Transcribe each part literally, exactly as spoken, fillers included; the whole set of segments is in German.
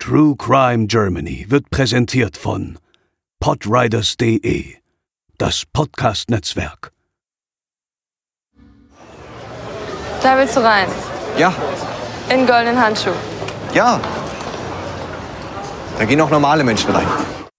True Crime Germany wird präsentiert von podriders punkt de, das Podcast-Netzwerk. Da willst du rein? Ja. In goldenen Handschuh? Ja. Da gehen auch normale Menschen rein.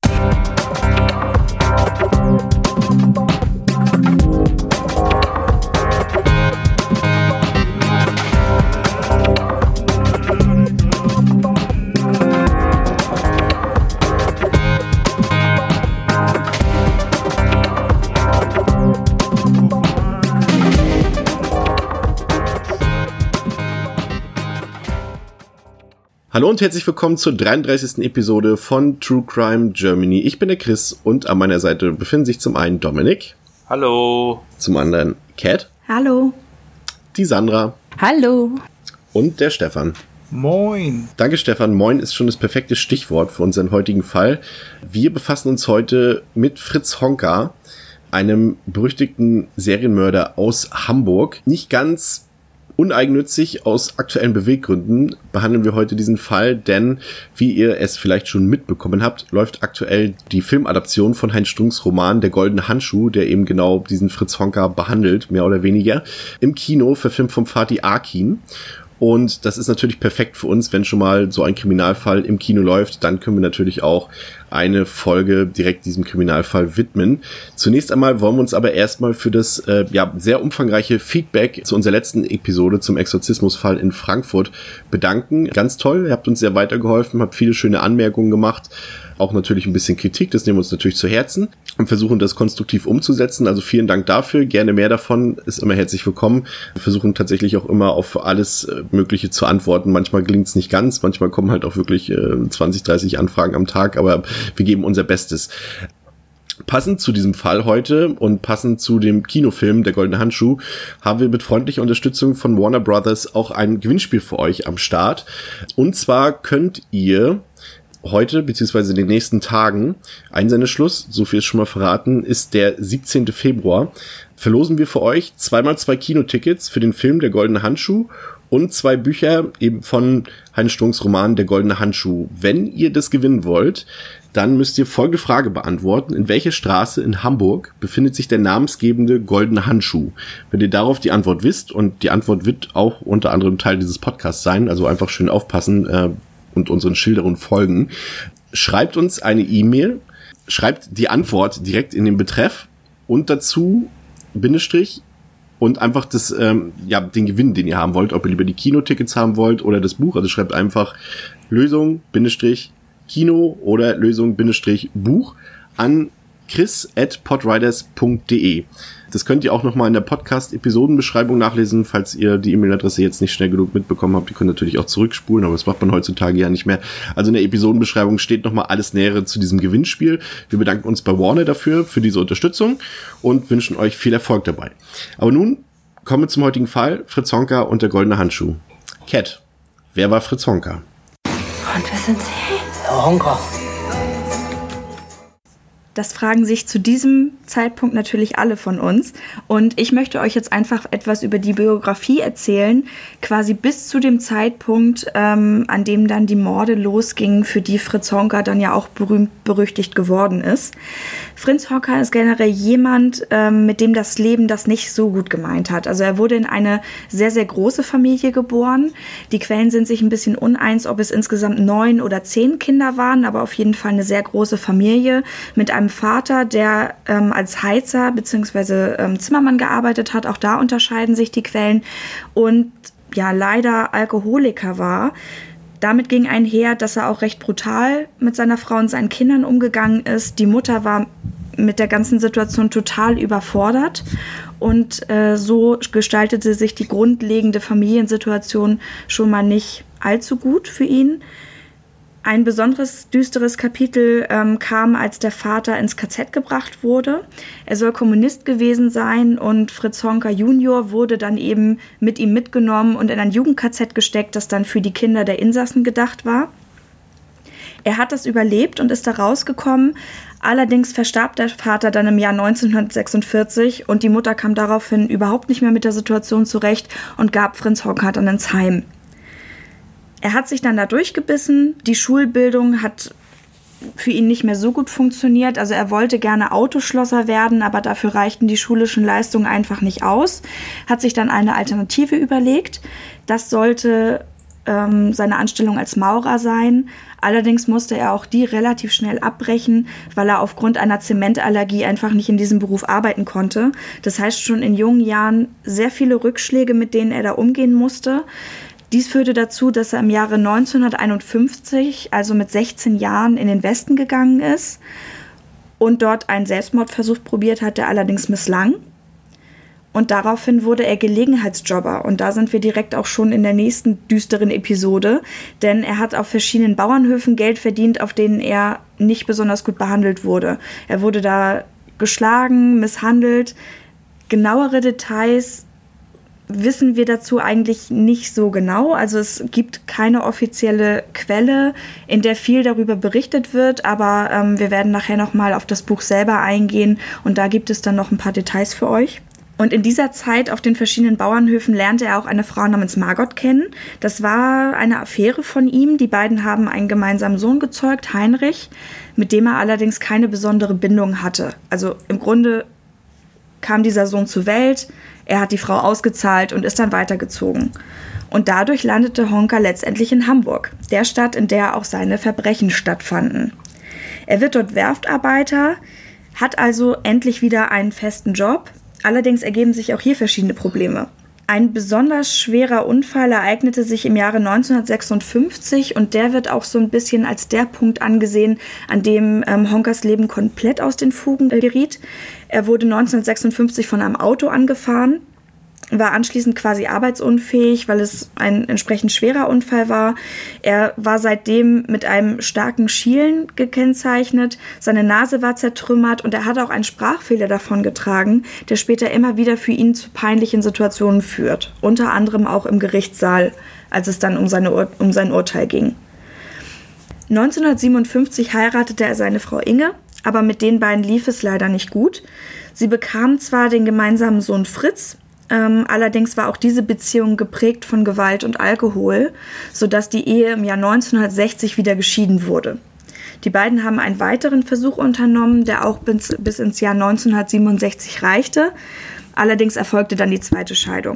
Hallo und herzlich willkommen zur dreiunddreißigsten Episode von True Crime Germany. Ich bin der Chris und an meiner Seite befinden sich zum einen Dominik. Hallo. Zum anderen Kat. Hallo. Die Sandra. Hallo. Und der Stefan. Moin. Danke, Stefan. Moin ist schon das perfekte Stichwort für unseren heutigen Fall. Wir befassen uns heute mit Fritz Honka, einem berüchtigten Serienmörder aus Hamburg. Nicht ganz uneigennützig, aus aktuellen Beweggründen behandeln wir heute diesen Fall, denn, wie ihr es vielleicht schon mitbekommen habt, läuft aktuell die Filmadaption von Heinz Strunks Roman Der goldene Handschuh, der eben genau diesen Fritz Honka behandelt, mehr oder weniger, im Kino, verfilmt vom Fatih Akin. Und das ist natürlich perfekt für uns, wenn schon mal so ein Kriminalfall im Kino läuft, dann können wir natürlich auch eine Folge direkt diesem Kriminalfall widmen. Zunächst einmal wollen wir uns aber erstmal für das äh, ja sehr umfangreiche Feedback zu unserer letzten Episode zum Exorzismusfall in Frankfurt bedanken. Ganz toll, ihr habt uns sehr weitergeholfen, habt viele schöne Anmerkungen gemacht, auch natürlich ein bisschen Kritik, das nehmen wir uns natürlich zu Herzen und versuchen das konstruktiv umzusetzen. Also vielen Dank dafür, gerne mehr davon, ist immer herzlich willkommen. Wir versuchen tatsächlich auch immer auf alles Mögliche zu antworten. Manchmal gelingt es nicht ganz, manchmal kommen halt auch wirklich äh, zwanzig, dreißig Anfragen am Tag, aber wir geben unser Bestes. Passend zu diesem Fall heute und passend zu dem Kinofilm Der goldene Handschuh haben wir mit freundlicher Unterstützung von Warner Brothers auch ein Gewinnspiel für euch am Start. Und zwar könnt ihr heute, beziehungsweise in den nächsten Tagen, Einsendeschluss, so viel ist schon mal verraten, ist der siebzehnten Februar, verlosen wir für euch zweimal zwei Kinotickets für den Film Der goldene Handschuh und zwei Bücher eben von Heinz Strunks Roman Der goldene Handschuh. Wenn ihr das gewinnen wollt, dann müsst ihr folgende Frage beantworten. In welcher Straße in Hamburg befindet sich der namensgebende goldene Handschuh? Wenn ihr darauf die Antwort wisst, und die Antwort wird auch unter anderem Teil dieses Podcasts sein, also einfach schön aufpassen äh, und unseren Schilderungen folgen, schreibt uns eine E-Mail, schreibt die Antwort direkt in den Betreff und dazu Bindestrich und einfach das, ähm, ja, den Gewinn, den ihr haben wollt, ob ihr lieber die Kinotickets haben wollt oder das Buch. Also schreibt einfach Lösung, Bindestrich, Kino oder Lösung, Bindestrich, Buch an chris at podriders punkt de. Das könnt ihr auch nochmal in der Podcast-Episodenbeschreibung nachlesen, falls ihr die E-Mail-Adresse jetzt nicht schnell genug mitbekommen habt. Ihr könnt natürlich auch zurückspulen, aber das macht man heutzutage ja nicht mehr. Also in der Episodenbeschreibung steht nochmal alles Nähere zu diesem Gewinnspiel. Wir bedanken uns bei Warner dafür, für diese Unterstützung und wünschen euch viel Erfolg dabei. Aber nun kommen wir zum heutigen Fall, Fritz Honka und der goldene Handschuh. Kat, wer war Fritz Honka? Und wer sind Sie? Honka. Das fragen sich zu diesem Zeitpunkt natürlich alle von uns. Und ich möchte euch jetzt einfach etwas über die Biografie erzählen, quasi bis zu dem Zeitpunkt, ähm, an dem dann die Morde losgingen, für die Fritz Honka dann ja auch berühmt-berüchtigt geworden ist. Fritz Honka ist generell jemand, ähm, mit dem das Leben das nicht so gut gemeint hat. Also er wurde in eine sehr, sehr große Familie geboren. Die Quellen sind sich ein bisschen uneins, ob es insgesamt neun oder zehn Kinder waren, aber auf jeden Fall eine sehr große Familie mit einem Vater, der ähm, als Heizer bzw. Ähm, Zimmermann gearbeitet hat. Auch da unterscheiden sich die Quellen. Und ja, leider Alkoholiker war. Damit ging einher, dass er auch recht brutal mit seiner Frau und seinen Kindern umgegangen ist. Die Mutter war mit der ganzen Situation total überfordert. Und äh, so gestaltete sich die grundlegende Familiensituation schon mal nicht allzu gut für ihn. Ein besonderes düsteres Kapitel ähm, kam, als der Vater ins K Z gebracht wurde. Er soll Kommunist gewesen sein und Fritz Honka Junior wurde dann eben mit ihm mitgenommen und in ein Jugend-K Z gesteckt, das dann für die Kinder der Insassen gedacht war. Er hat das überlebt und ist da rausgekommen. Allerdings verstarb der Vater dann im Jahr neunzehnhundertsechsundvierzig und die Mutter kam daraufhin überhaupt nicht mehr mit der Situation zurecht und gab Fritz Honka dann ins Heim. Er hat sich dann da durchgebissen. Die Schulbildung hat für ihn nicht mehr so gut funktioniert. Also er wollte gerne Autoschlosser werden, aber dafür reichten die schulischen Leistungen einfach nicht aus. Hat sich dann eine Alternative überlegt. Das sollte ähm, seine Anstellung als Maurer sein. Allerdings musste er auch die relativ schnell abbrechen, weil er aufgrund einer Zementallergie einfach nicht in diesem Beruf arbeiten konnte. Das heißt, schon in jungen Jahren sehr viele Rückschläge, mit denen er da umgehen musste. Dies führte dazu, dass er im Jahre neunzehnhunderteinundfünfzig, also mit sechzehn Jahren, in den Westen gegangen ist und dort einen Selbstmordversuch probiert hat, der allerdings misslang. Und daraufhin wurde er Gelegenheitsjobber. Und da sind wir direkt auch schon in der nächsten düsteren Episode, denn er hat auf verschiedenen Bauernhöfen Geld verdient, auf denen er nicht besonders gut behandelt wurde. Er wurde da geschlagen, misshandelt. Genauere Details wissen wir dazu eigentlich nicht so genau. Also es gibt keine offizielle Quelle, in der viel darüber berichtet wird, aber ähm, wir werden nachher nochmal auf das Buch selber eingehen und da gibt es dann noch ein paar Details für euch. Und in dieser Zeit auf den verschiedenen Bauernhöfen lernte er auch eine Frau namens Margot kennen. Das war eine Affäre von ihm. Die beiden haben einen gemeinsamen Sohn gezeugt, Heinrich, mit dem er allerdings keine besondere Bindung hatte. Also im Grunde kam dieser Sohn zur Welt, er hat die Frau ausgezahlt und ist dann weitergezogen. Und dadurch landete Honka letztendlich in Hamburg, der Stadt, in der auch seine Verbrechen stattfanden. Er wird dort Werftarbeiter, hat also endlich wieder einen festen Job. Allerdings ergeben sich auch hier verschiedene Probleme. Ein besonders schwerer Unfall ereignete sich im Jahre neunzehnhundertsechsundfünfzig und der wird auch so ein bisschen als der Punkt angesehen, an dem ähm, Honkas Leben komplett aus den Fugen äh, geriet. Er wurde neunzehnhundertsechsundfünfzig von einem Auto angefahren, war anschließend quasi arbeitsunfähig, weil es ein entsprechend schwerer Unfall war. Er war seitdem mit einem starken Schielen gekennzeichnet, seine Nase war zertrümmert und er hat auch einen Sprachfehler davongetragen, der später immer wieder für ihn zu peinlichen Situationen führt. Unter anderem auch im Gerichtssaal, als es dann um, seine Ur- um sein Urteil ging. neunzehnhundertsiebenundfünfzig heiratete er seine Frau Inge, aber mit den beiden lief es leider nicht gut. Sie bekamen zwar den gemeinsamen Sohn Fritz, Ähm, allerdings war auch diese Beziehung geprägt von Gewalt und Alkohol, sodass die Ehe im Jahr neunzehnhundertsechzig wieder geschieden wurde. Die beiden haben einen weiteren Versuch unternommen, der auch bis, bis ins Jahr neunzehnhundertsiebenundsechzig reichte. Allerdings erfolgte dann die zweite Scheidung.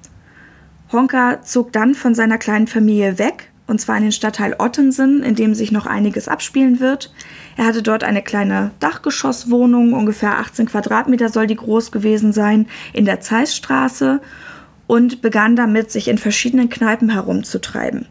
Honka zog dann von seiner kleinen Familie weg, und zwar in den Stadtteil Ottensen, in dem sich noch einiges abspielen wird. Er hatte dort eine kleine Dachgeschosswohnung, ungefähr achtzehn Quadratmeter soll die groß gewesen sein, in der Zeissstraße und begann damit, sich in verschiedenen Kneipen herumzutreiben.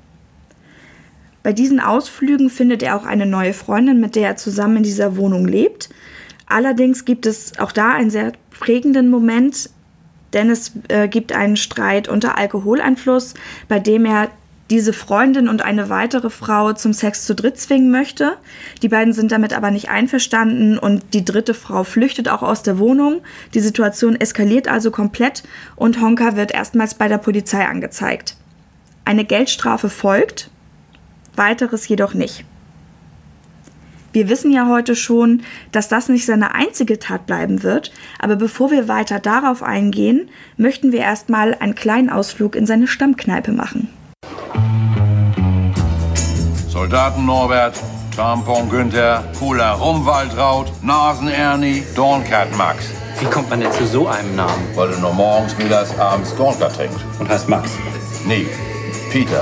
Bei diesen Ausflügen findet er auch eine neue Freundin, mit der er zusammen in dieser Wohnung lebt. Allerdings gibt es auch da einen sehr prägenden Moment, denn es äh, gibt einen Streit unter Alkoholeinfluss, bei dem er diese Freundin und eine weitere Frau zum Sex zu dritt zwingen möchte. Die beiden sind damit aber nicht einverstanden und die dritte Frau flüchtet auch aus der Wohnung. Die Situation eskaliert also komplett und Honka wird erstmals bei der Polizei angezeigt. Eine Geldstrafe folgt, weiteres jedoch nicht. Wir wissen ja heute schon, dass das nicht seine einzige Tat bleiben wird, aber bevor wir weiter darauf eingehen, möchten wir erstmal einen kleinen Ausflug in seine Stammkneipe machen. Soldaten Norbert, Tampon Günther, Cooler Rumwaldraut, Nasen Ernie, Dornkat Max. Wie kommt man denn zu so einem Namen? Weil du nur morgens, mittags, abends Dornkat trinkst. Und heißt Max? Nee, Peter.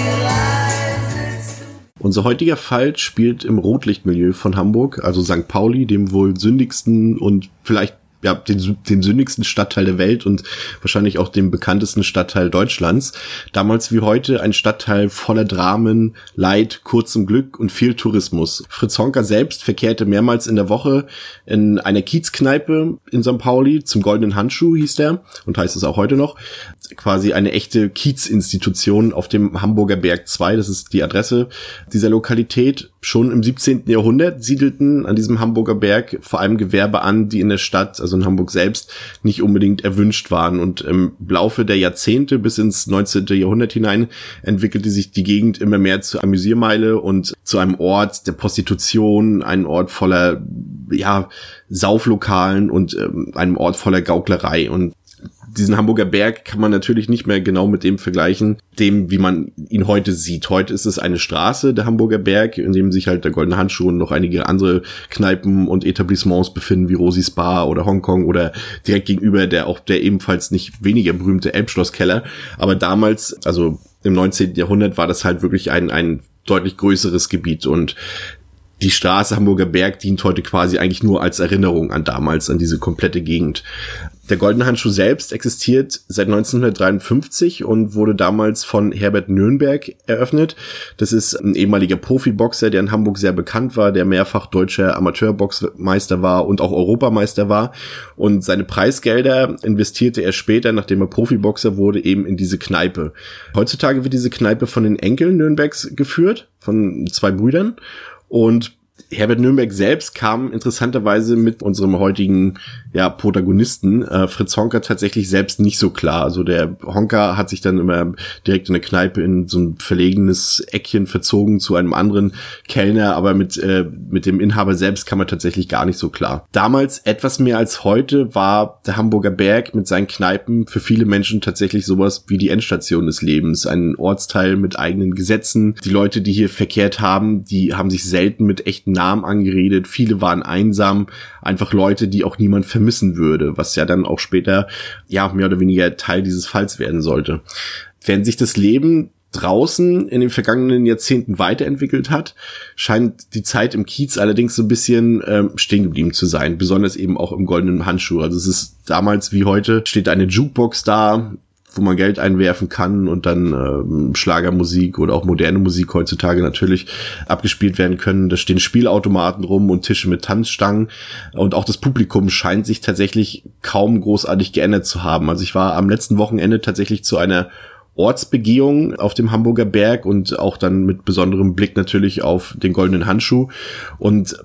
Unser heutiger Fall spielt im Rotlichtmilieu von Hamburg, also Sankt Pauli, dem wohl sündigsten und vielleicht ja, den, den sündigsten Stadtteil der Welt und wahrscheinlich auch dem bekanntesten Stadtteil Deutschlands. Damals wie heute ein Stadtteil voller Dramen, Leid, kurzem Glück und viel Tourismus. Fritz Honka selbst verkehrte mehrmals in der Woche in einer Kiezkneipe in Sankt Pauli, zum Goldenen Handschuh hieß der und heißt es auch heute noch. Quasi eine echte Kiezinstitution auf dem Hamburger Berg zwei, das ist die Adresse dieser Lokalität. Schon im siebzehnten Jahrhundert siedelten an diesem Hamburger Berg vor allem Gewerbe an, die in der Stadt, also in Hamburg selbst, nicht unbedingt erwünscht waren. Und im Laufe der Jahrzehnte bis ins neunzehnten Jahrhundert hinein entwickelte sich die Gegend immer mehr zur Amüsiermeile und zu einem Ort der Prostitution, ein Ort voller, ja, Sauflokalen und ähm, einem Ort voller Gauklerei. Und diesen Hamburger Berg kann man natürlich nicht mehr genau mit dem vergleichen, dem, wie man ihn heute sieht. Heute ist es eine Straße, der Hamburger Berg, in dem sich halt der Goldene Handschuh und noch einige andere Kneipen und Etablissements befinden, wie Rosys Bar oder Hongkong oder direkt gegenüber der auch der ebenfalls nicht weniger berühmte Elbschlosskeller. Aber damals, also im neunzehnten Jahrhundert, war das halt wirklich ein, ein deutlich größeres Gebiet und die Straße Hamburger Berg dient heute quasi eigentlich nur als Erinnerung an damals, an diese komplette Gegend. Der Goldene Handschuh selbst existiert seit neunzehnhundertdreiundfünfzig und wurde damals von Herbert Nürnberg eröffnet. Das ist ein ehemaliger Profiboxer, der in Hamburg sehr bekannt war, der mehrfach deutscher Amateurboxmeister war und auch Europameister war. Und seine Preisgelder investierte er später, nachdem er Profiboxer wurde, eben in diese Kneipe. Heutzutage wird diese Kneipe von den Enkeln Nürnbergs geführt, von zwei Brüdern. Und Herbert Nürnberg selbst kam interessanterweise mit unserem heutigen ja, Protagonisten äh, Fritz Honka tatsächlich selbst nicht so klar. Also der Honka hat sich dann immer direkt in der Kneipe in so ein verlegenes Eckchen verzogen zu einem anderen Kellner, aber mit äh, mit dem Inhaber selbst kam er tatsächlich gar nicht so klar. Damals etwas mehr als heute war der Hamburger Berg mit seinen Kneipen für viele Menschen tatsächlich sowas wie die Endstation des Lebens. Ein Ortsteil mit eigenen Gesetzen. Die Leute, die hier verkehrt haben, die haben sich selten mit echten Namen angeredet. Viele waren einsam. Einfach Leute, die auch niemand vermissen würde, was ja dann auch später ja mehr oder weniger Teil dieses Falls werden sollte. Während sich das Leben draußen in den vergangenen Jahrzehnten weiterentwickelt hat, scheint die Zeit im Kiez allerdings so ein bisschen ähm, stehen geblieben zu sein, besonders eben auch im Goldenen Handschuh. Also es ist damals wie heute, steht eine Jukebox da, wo man Geld einwerfen kann und dann ähm, Schlagermusik oder auch moderne Musik heutzutage natürlich abgespielt werden können. Da stehen Spielautomaten rum und Tische mit Tanzstangen und auch das Publikum scheint sich tatsächlich kaum großartig geändert zu haben. Also ich war am letzten Wochenende tatsächlich zu einer Ortsbegehung auf dem Hamburger Berg und auch dann mit besonderem Blick natürlich auf den Goldenen Handschuh und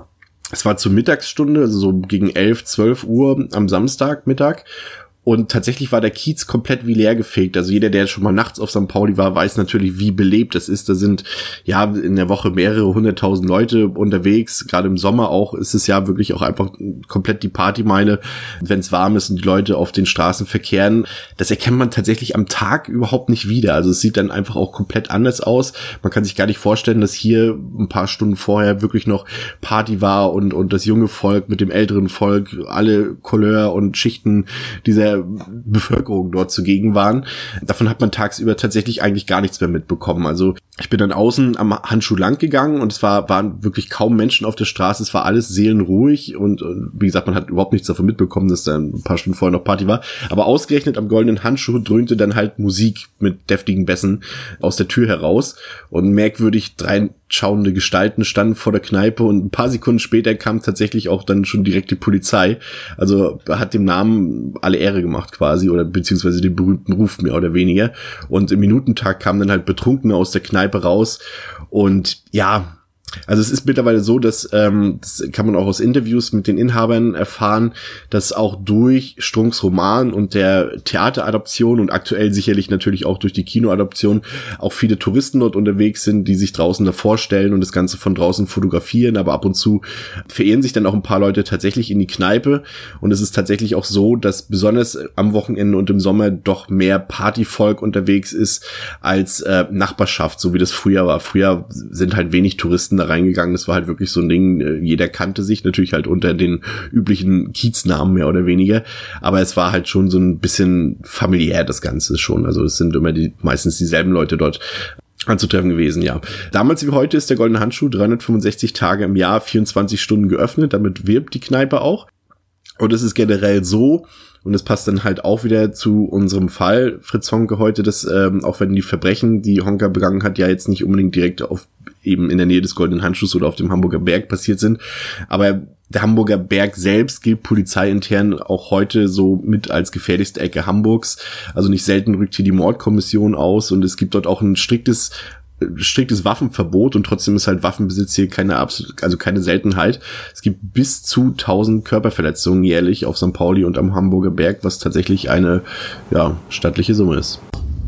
es war zur Mittagsstunde, also so gegen elf, zwölf Uhr am Samstagmittag. Und tatsächlich war der Kiez komplett wie leer gefegt. Also jeder, der schon mal nachts auf Sankt Pauli war, weiß natürlich, wie belebt das ist. Da sind ja in der Woche mehrere hunderttausend Leute unterwegs. Gerade im Sommer auch ist es ja wirklich auch einfach komplett die Partymeile, wenn es warm ist und die Leute auf den Straßen verkehren. Das erkennt man tatsächlich am Tag überhaupt nicht wieder. Also es sieht dann einfach auch komplett anders aus. Man kann sich gar nicht vorstellen, dass hier ein paar Stunden vorher wirklich noch Party war und, und das junge Volk mit dem älteren Volk, alle Couleur und Schichten dieser Bevölkerung dort zugegen waren. Davon hat man tagsüber tatsächlich eigentlich gar nichts mehr mitbekommen. Also ich bin dann außen am Handschuh lang gegangen und es war, waren wirklich kaum Menschen auf der Straße. Es war alles seelenruhig und, und wie gesagt, man hat überhaupt nichts davon mitbekommen, dass da ein paar Stunden vorher noch Party war. Aber ausgerechnet am Goldenen Handschuh dröhnte dann halt Musik mit deftigen Bässen aus der Tür heraus und merkwürdig drei schauende Gestalten standen vor der Kneipe und ein paar Sekunden später kam tatsächlich auch dann schon direkt die Polizei. Also hat dem Namen alle Ehre gemacht quasi oder beziehungsweise den berühmten Ruf mehr oder weniger. Und im Minutentakt kamen dann halt Betrunkene aus der Kneipe raus und ja, also es ist mittlerweile so, dass, ähm, das kann man auch aus Interviews mit den Inhabern erfahren, dass auch durch Strunks Roman und der Theateradaption und aktuell sicherlich natürlich auch durch die Kinoadaption auch viele Touristen dort unterwegs sind, die sich draußen davor stellen und das Ganze von draußen fotografieren, aber ab und zu verehren sich dann auch ein paar Leute tatsächlich in die Kneipe und es ist tatsächlich auch so, dass besonders am Wochenende und im Sommer doch mehr Partyvolk unterwegs ist als äh, Nachbarschaft, so wie das früher war. Früher sind halt wenig Touristen da reingegangen. Das war halt wirklich so ein Ding, jeder kannte sich, natürlich halt unter den üblichen Kieznamen mehr oder weniger, aber es war halt schon so ein bisschen familiär, das Ganze schon. Also es sind immer die meistens dieselben Leute dort anzutreffen gewesen, ja. Damals wie heute ist der Goldene Handschuh dreihundertfünfundsechzig Tage im Jahr, vierundzwanzig Stunden geöffnet, damit wirbt die Kneipe auch. Und es ist generell so, und es passt dann halt auch wieder zu unserem Fall, Fritz Honka heute, dass ähm, auch wenn die Verbrechen, die Honka begangen hat, ja jetzt nicht unbedingt direkt auf eben in der Nähe des Goldenen Handschuhs oder auf dem Hamburger Berg passiert sind, aber der Hamburger Berg selbst gilt polizeiintern auch heute so mit als gefährlichste Ecke Hamburgs. Also nicht selten rückt hier die Mordkommission aus und es gibt dort auch ein striktes striktes Waffenverbot und trotzdem ist halt Waffenbesitz hier keine absolut, also keine Seltenheit. Es gibt bis zu tausend Körperverletzungen jährlich auf Sankt Pauli und am Hamburger Berg, was tatsächlich eine ja stattliche Summe ist.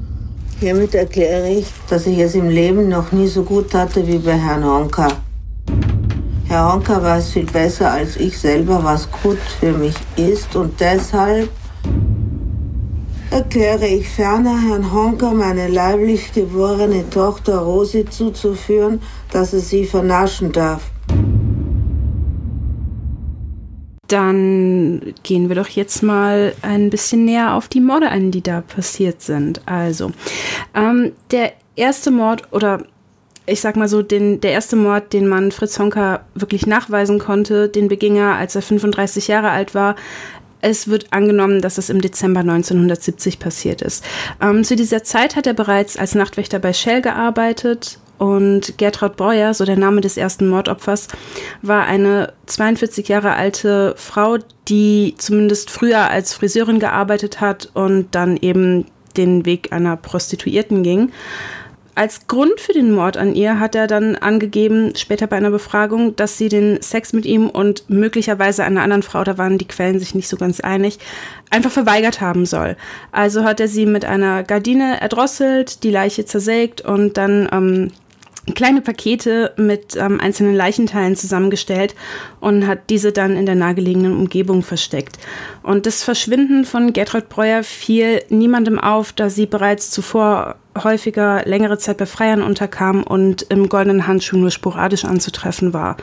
Hiermit erkläre ich, dass ich es im Leben noch nie so gut hatte wie bei Herrn Honka. Herr Honka weiß viel besser als ich selber, was gut für mich ist und deshalb erkläre ich ferner Herrn Honka, meine leiblich geborene Tochter Rosi zuzuführen, dass er sie vernaschen darf. Dann gehen wir doch jetzt mal ein bisschen näher auf die Morde ein, die da passiert sind. Also, ähm, der erste Mord oder ich sag mal so, den, der erste Mord, den man Fritz Honka wirklich nachweisen konnte, den beging er, als er fünfunddreißig Jahre alt war. Es wird angenommen, dass es im Dezember neunzehnhundertsiebzig passiert ist. Ähm, zu dieser Zeit hat er bereits als Nachtwächter bei Shell gearbeitet. Und Gertraud Breuer, so der Name des ersten Mordopfers, war eine zweiundvierzig Jahre alte Frau, die zumindest früher als Friseurin gearbeitet hat und dann eben den Weg einer Prostituierten ging. Als Grund für den Mord an ihr hat er dann angegeben, später bei einer Befragung, dass sie den Sex mit ihm und möglicherweise einer anderen Frau, da waren die Quellen sich nicht so ganz einig, einfach verweigert haben soll. Also hat er sie mit einer Gardine erdrosselt, die Leiche zersägt und dann ähm, kleine Pakete mit ähm, einzelnen Leichenteilen zusammengestellt und hat diese dann in der nahegelegenen Umgebung versteckt. Und das Verschwinden von Gertraud Breuer fiel niemandem auf, da sie bereits zuvor häufiger längere Zeit bei Freiern unterkam und im Goldenen Handschuh nur sporadisch anzutreffen war.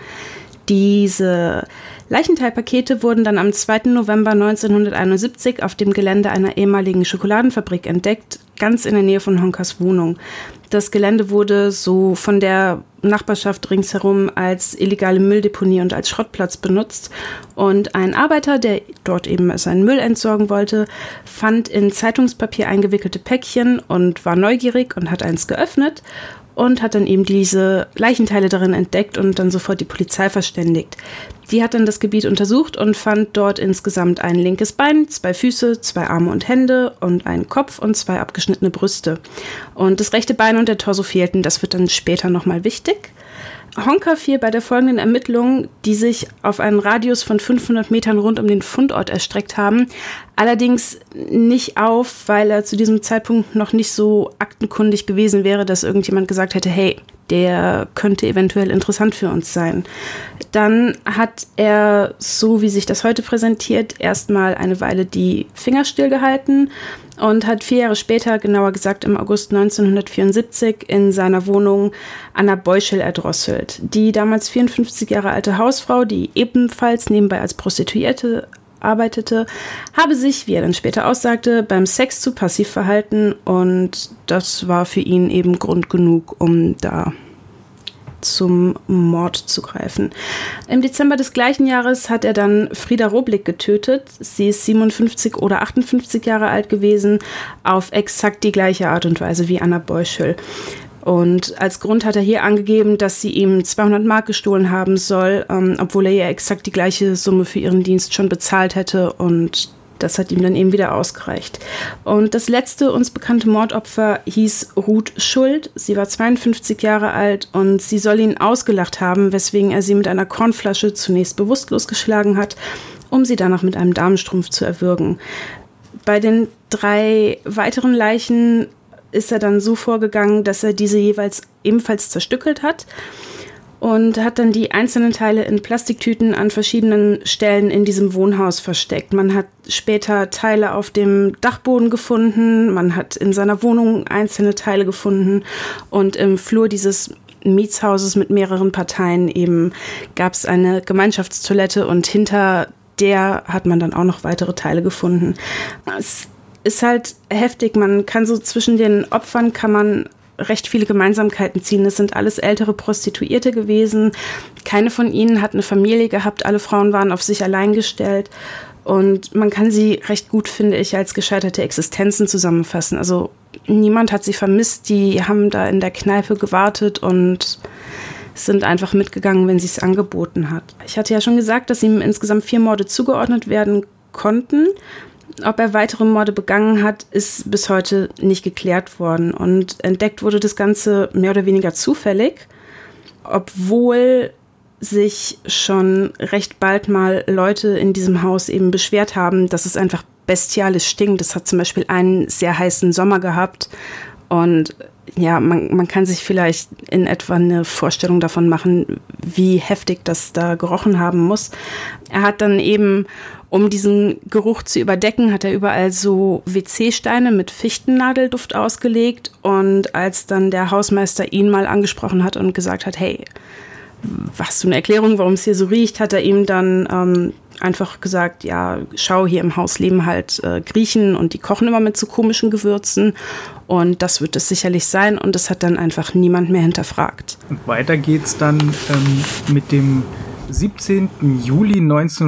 Diese Leichenteilpakete wurden dann am zweiten November neunzehnhunderteinundsiebzig auf dem Gelände einer ehemaligen Schokoladenfabrik entdeckt, ganz in der Nähe von Honkas Wohnung. Das Gelände wurde so von der Nachbarschaft ringsherum als illegale Mülldeponie und als Schrottplatz benutzt. Und ein Arbeiter, der dort eben seinen Müll entsorgen wollte, fand in Zeitungspapier eingewickelte Päckchen und war neugierig und hat eins geöffnet und hat dann eben diese Leichenteile darin entdeckt und dann sofort die Polizei verständigt. Die hat dann das Gebiet untersucht und fand dort insgesamt ein linkes Bein, zwei Füße, zwei Arme und Hände und einen Kopf und zwei abgeschnittene Brüste. Und das rechte Bein und der Torso fehlten, das wird dann später nochmal wichtig. Honka fiel bei der folgenden Ermittlung, die sich auf einen Radius von fünfhundert Metern rund um den Fundort erstreckt haben, allerdings nicht auf, weil er zu diesem Zeitpunkt noch nicht so aktenkundig gewesen wäre, dass irgendjemand gesagt hätte, hey, der könnte eventuell interessant für uns sein. Dann hat er, so wie sich das heute präsentiert, erstmal eine Weile die Finger stillgehalten und hat vier Jahre später, genauer gesagt im August neunzehnhundertvierundsiebzig, in seiner Wohnung Anna Beuschel erdrosselt. Die damals vierundfünfzig Jahre alte Hausfrau, die ebenfalls nebenbei als Prostituierte arbeitete, habe sich, wie er dann später aussagte, beim Sex zu passiv verhalten und das war für ihn eben Grund genug, um da zum Mord zu greifen. Im Dezember des gleichen Jahres hat er dann Frieda Roblick getötet. Sie ist siebenundfünfzig oder achtundfünfzig Jahre alt gewesen, auf exakt die gleiche Art und Weise wie Anna Beuschel. Und als Grund hat er hier angegeben, dass sie ihm zweihundert Mark gestohlen haben soll, ähm, obwohl er ihr exakt die gleiche Summe für ihren Dienst schon bezahlt hätte und das hat ihm dann eben wieder ausgereicht. Und das letzte uns bekannte Mordopfer hieß Ruth Schuld. Sie war zweiundfünfzig Jahre alt und sie soll ihn ausgelacht haben, weswegen er sie mit einer Kornflasche zunächst bewusstlos geschlagen hat, um sie danach mit einem Damenstrumpf zu erwürgen. Bei den drei weiteren Leichen ist er dann so vorgegangen, dass er diese jeweils ebenfalls zerstückelt hat und hat dann die einzelnen Teile in Plastiktüten an verschiedenen Stellen in diesem Wohnhaus versteckt. Man hat später Teile auf dem Dachboden gefunden, man hat in seiner Wohnung einzelne Teile gefunden und im Flur dieses Mietshauses mit mehreren Parteien eben gab es eine Gemeinschaftstoilette und hinter der hat man dann auch noch weitere Teile gefunden. Es ist halt heftig, man kann so zwischen den Opfern kann man recht viele Gemeinsamkeiten ziehen. Es sind alles ältere Prostituierte gewesen. Keine von ihnen hat eine Familie gehabt. Alle Frauen waren auf sich allein gestellt. Und man kann sie recht gut, finde ich, als gescheiterte Existenzen zusammenfassen. Also niemand hat sie vermisst. Die haben da in der Kneipe gewartet und sind einfach mitgegangen, wenn sie es angeboten hat. Ich hatte ja schon gesagt, dass ihm insgesamt vier Morde zugeordnet werden konnten. Ob er weitere Morde begangen hat, ist bis heute nicht geklärt worden. Und entdeckt wurde das Ganze mehr oder weniger zufällig, obwohl sich schon recht bald mal Leute in diesem Haus eben beschwert haben, dass es einfach bestialisch stinkt. Es hat zum Beispiel einen sehr heißen Sommer gehabt Und ja, man, man kann sich vielleicht in etwa eine Vorstellung davon machen, wie heftig das da gerochen haben muss. Er hat dann eben, um diesen Geruch zu überdecken, hat er überall so W C-Steine mit Fichtennadelduft ausgelegt. Und als dann der Hausmeister ihn mal angesprochen hat und gesagt hat, hey, hast du eine Erklärung, warum es hier so riecht, hat er ihm dann ähm, einfach gesagt, ja, schau, hier im Haus leben halt äh, Griechen und die kochen immer mit so komischen Gewürzen und das wird es sicherlich sein und das hat dann einfach niemand mehr hinterfragt. Und weiter geht's dann ähm, mit dem siebzehnten Juli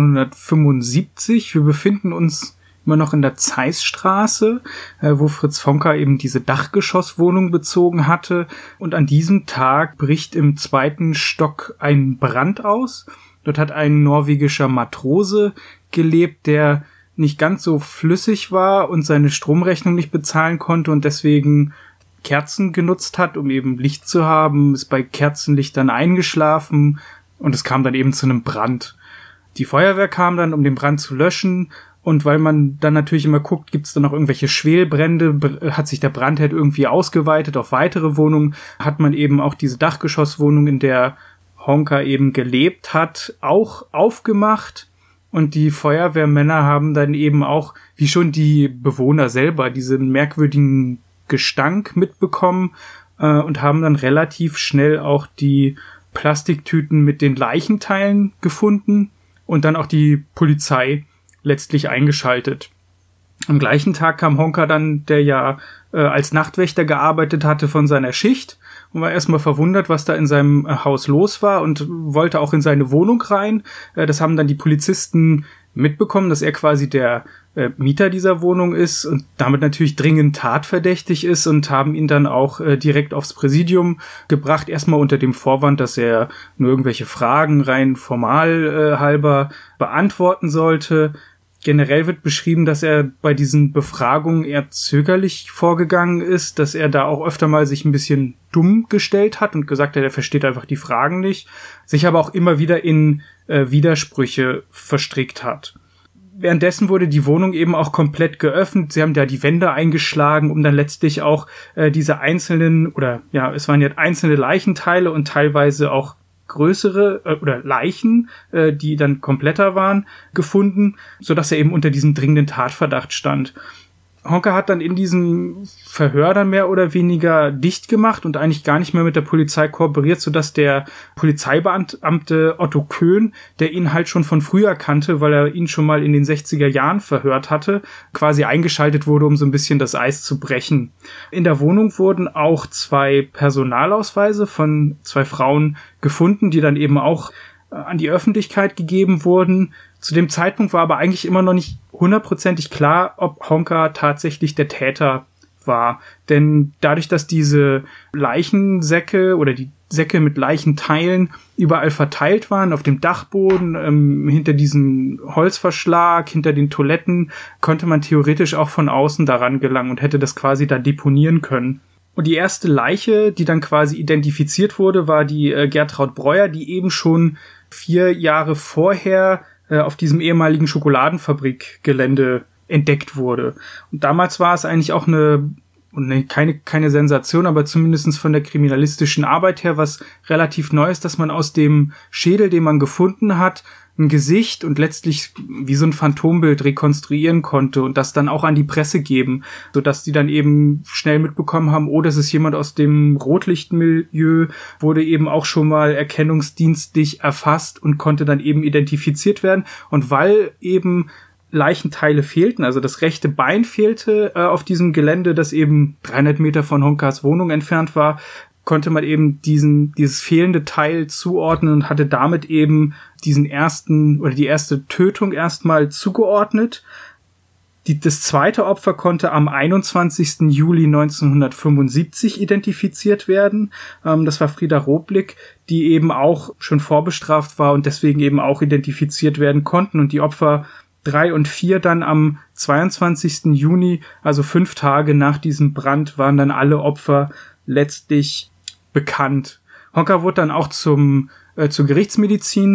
neunzehnhundertfünfundsiebzig. Wir befinden uns immer noch in der Zeissstraße, äh, wo Fritz Honka eben diese Dachgeschosswohnung bezogen hatte. Und an diesem Tag bricht im zweiten Stock ein Brand aus. Dort hat ein norwegischer Matrose gelebt, der nicht ganz so flüssig war und seine Stromrechnung nicht bezahlen konnte und deswegen Kerzen genutzt hat, um eben Licht zu haben, ist bei Kerzenlicht dann eingeschlafen und es kam dann eben zu einem Brand. Die Feuerwehr kam dann, um den Brand zu löschen. Und weil man dann natürlich immer guckt, gibt es da noch irgendwelche Schwelbrände, hat sich der Brandherd irgendwie ausgeweitet auf weitere Wohnungen, hat man eben auch diese Dachgeschosswohnung, in der Honka eben gelebt hat, auch aufgemacht. Und die Feuerwehrmänner haben dann eben auch, wie schon die Bewohner selber, diesen merkwürdigen Gestank mitbekommen äh, und haben dann relativ schnell auch die Plastiktüten mit den Leichenteilen gefunden und dann auch die Polizei letztlich eingeschaltet. Am gleichen Tag kam Honka dann, der ja äh, als Nachtwächter gearbeitet hatte, von seiner Schicht und war erstmal verwundert, was da in seinem äh, Haus los war und wollte auch in seine Wohnung rein. Äh, das haben dann die Polizisten mitbekommen, dass er quasi der äh, Mieter dieser Wohnung ist und damit natürlich dringend tatverdächtig ist und haben ihn dann auch äh, direkt aufs Präsidium gebracht, erstmal unter dem Vorwand, dass er nur irgendwelche Fragen rein formal äh, halber beantworten sollte. Generell wird beschrieben, dass er bei diesen Befragungen eher zögerlich vorgegangen ist, dass er da auch öfter mal sich ein bisschen dumm gestellt hat und gesagt hat, er versteht einfach die Fragen nicht, sich aber auch immer wieder in äh, Widersprüche verstrickt hat. Währenddessen wurde die Wohnung eben auch komplett geöffnet. Sie haben da die Wände eingeschlagen, um dann letztlich auch äh, diese einzelnen, oder ja, es waren ja einzelne Leichenteile und teilweise auch größere äh, oder Leichen, äh, die dann kompletter waren, gefunden, sodass er eben unter diesem dringenden Tatverdacht stand. Honka hat dann in diesem Verhör dann mehr oder weniger dicht gemacht und eigentlich gar nicht mehr mit der Polizei kooperiert, sodass der Polizeibeamte Otto Köhn, der ihn halt schon von früher kannte, weil er ihn schon mal in den sechziger Jahren verhört hatte, quasi eingeschaltet wurde, um so ein bisschen das Eis zu brechen. In der Wohnung wurden auch zwei Personalausweise von zwei Frauen gefunden, die dann eben auch an die Öffentlichkeit gegeben wurden. Zu dem Zeitpunkt war aber eigentlich immer noch nicht hundertprozentig klar, ob Honka tatsächlich der Täter war. Denn dadurch, dass diese Leichensäcke oder die Säcke mit Leichenteilen überall verteilt waren, auf dem Dachboden, ähm, hinter diesem Holzverschlag, hinter den Toiletten, konnte man theoretisch auch von außen daran gelangen und hätte das quasi da deponieren können. Und die erste Leiche, die dann quasi identifiziert wurde, war die äh, Gertraud Breuer, die eben schon vier Jahre vorher äh, auf diesem ehemaligen Schokoladenfabrikgelände entdeckt wurde. Und damals war es eigentlich auch eine, ne, keine, keine Sensation, aber zumindest von der kriminalistischen Arbeit her was relativ Neues, dass man aus dem Schädel, den man gefunden hat, ein Gesicht und letztlich wie so ein Phantombild rekonstruieren konnte und das dann auch an die Presse geben, sodass die dann eben schnell mitbekommen haben, oh, das ist jemand aus dem Rotlichtmilieu, wurde eben auch schon mal erkennungsdienstlich erfasst und konnte dann eben identifiziert werden. Und weil eben Leichenteile fehlten, also das rechte Bein fehlte äh, auf diesem Gelände, das eben dreihundert Meter von Honkas Wohnung entfernt war, konnte man eben diesen, dieses fehlende Teil zuordnen und hatte damit eben diesen ersten oder die erste Tötung erstmal zugeordnet. Die, das zweite Opfer konnte am einundzwanzigsten Juli neunzehnhundertfünfundsiebzig identifiziert werden. Ähm, das war Frieda Roblick, die eben auch schon vorbestraft war und deswegen eben auch identifiziert werden konnten. Und die Opfer drei und vier dann am zweiundzwanzigsten Juni, also fünf Tage nach diesem Brand, waren dann alle Opfer letztlich bekannt. Honka wurde dann auch zum äh, zur Gerichtsmedizin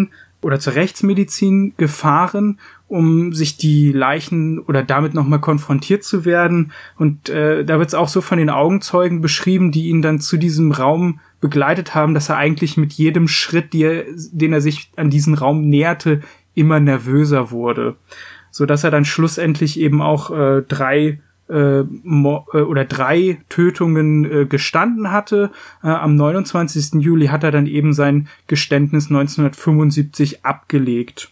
oder zur Rechtsmedizin gefahren, um sich die Leichen oder damit nochmal konfrontiert zu werden. Und äh, da wird es auch so von den Augenzeugen beschrieben, die ihn dann zu diesem Raum begleitet haben, dass er eigentlich mit jedem Schritt, die er, den er sich an diesen Raum näherte, immer nervöser wurde. So dass er dann schlussendlich eben auch äh, drei äh, mo- äh, oder drei Tötungen äh, gestanden hatte. Äh, am neunundzwanzigsten Juli hat er dann eben sein Geständnis neunzehnhundertfünfundsiebzig abgelegt.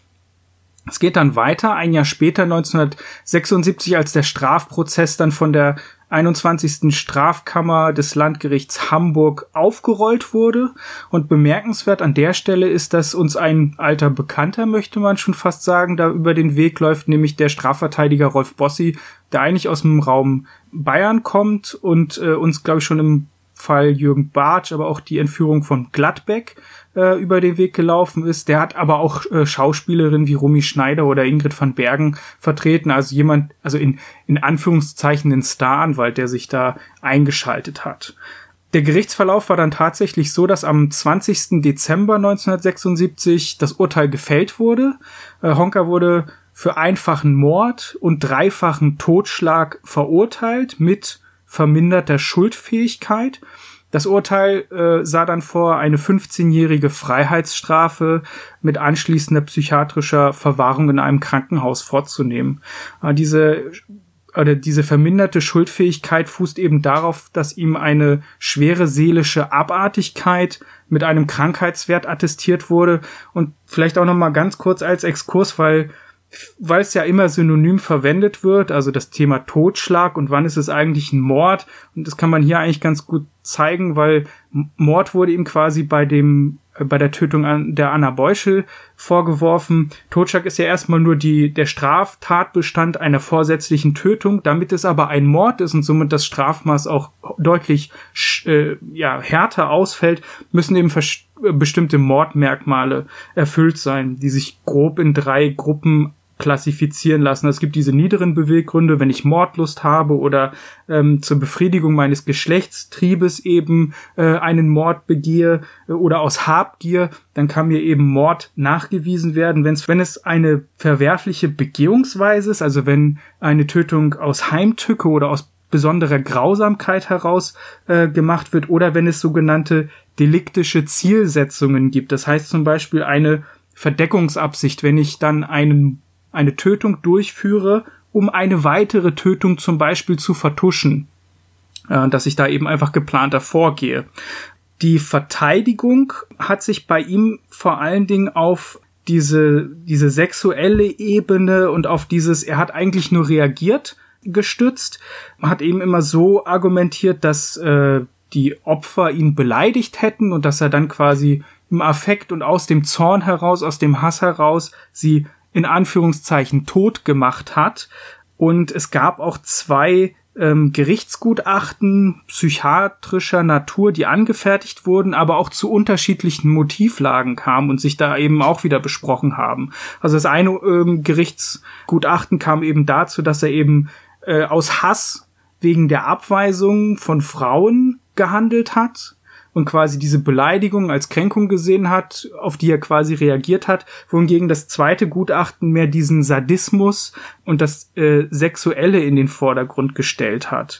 Es geht dann weiter, ein Jahr später, neunzehnhundertsechsundsiebzig, als der Strafprozess dann von der einundzwanzigsten Strafkammer des Landgerichts Hamburg aufgerollt wurde. Und bemerkenswert an der Stelle ist, dass uns ein alter Bekannter, möchte man schon fast sagen, da über den Weg läuft, nämlich der Strafverteidiger Rolf Bossi, der eigentlich aus dem Raum Bayern kommt und äh, uns, glaube ich, schon im Fall Jürgen Bartsch, aber auch die Entführung von Gladbeck äh, über den Weg gelaufen ist. Der hat aber auch äh, Schauspielerinnen wie Romy Schneider oder Ingrid van Bergen vertreten. Also jemand, also in, in Anführungszeichen den Staranwalt, der sich da eingeschaltet hat. Der Gerichtsverlauf war dann tatsächlich so, dass am zwanzigsten Dezember neunzehnhundertsechsundsiebzig das Urteil gefällt wurde. Äh, Honka wurde für einfachen Mord und dreifachen Totschlag verurteilt mit verminderter Schuldfähigkeit. Das Urteil äh, sah dann vor, eine fünfzehnjährige Freiheitsstrafe mit anschließender psychiatrischer Verwahrung in einem Krankenhaus vorzunehmen. Äh, diese oder diese verminderte Schuldfähigkeit fußt eben darauf, dass ihm eine schwere seelische Abartigkeit mit einem Krankheitswert attestiert wurde. Und vielleicht auch noch mal ganz kurz als Exkurs, weil weil es ja immer synonym verwendet wird, also das Thema Totschlag und wann ist es eigentlich ein Mord, und das kann man hier eigentlich ganz gut zeigen, weil Mord wurde ihm quasi bei dem äh, bei der Tötung an der Anna Beuschel vorgeworfen. Totschlag ist ja erstmal nur die der Straftatbestand einer vorsätzlichen Tötung, damit es aber ein Mord ist und somit das Strafmaß auch deutlich äh, ja härter ausfällt, müssen eben vers- bestimmte Mordmerkmale erfüllt sein, die sich grob in drei Gruppen klassifizieren lassen. Es gibt diese niederen Beweggründe, wenn ich Mordlust habe oder ähm, zur Befriedigung meines Geschlechtstriebes eben äh, einen Mord begehe äh, oder aus Habgier, dann kann mir eben Mord nachgewiesen werden. Wenn's, wenn es eine verwerfliche Begehungsweise ist, also wenn eine Tötung aus Heimtücke oder aus besonderer Grausamkeit heraus äh, gemacht wird oder wenn es sogenannte deliktische Zielsetzungen gibt. Das heißt zum Beispiel eine Verdeckungsabsicht, wenn ich dann einen eine Tötung durchführe, um eine weitere Tötung zum Beispiel zu vertuschen, äh, dass ich da eben einfach geplanter vorgehe. Die Verteidigung hat sich bei ihm vor allen Dingen auf diese, diese sexuelle Ebene und auf dieses, er hat eigentlich nur reagiert, gestützt. Man hat eben immer so argumentiert, dass äh, die Opfer ihn beleidigt hätten und dass er dann quasi im Affekt und aus dem Zorn heraus, aus dem Hass heraus sie in Anführungszeichen tot gemacht hat. Und es gab auch zwei ähm, Gerichtsgutachten psychiatrischer Natur, die angefertigt wurden, aber auch zu unterschiedlichen Motivlagen kamen und sich da eben auch wieder besprochen haben. Also das eine ähm, Gerichtsgutachten kam eben dazu, dass er eben äh, aus Hass wegen der Abweisung von Frauen gehandelt hat und quasi diese Beleidigung als Kränkung gesehen hat, auf die er quasi reagiert hat, wohingegen das zweite Gutachten mehr diesen Sadismus und das äh, Sexuelle in den Vordergrund gestellt hat.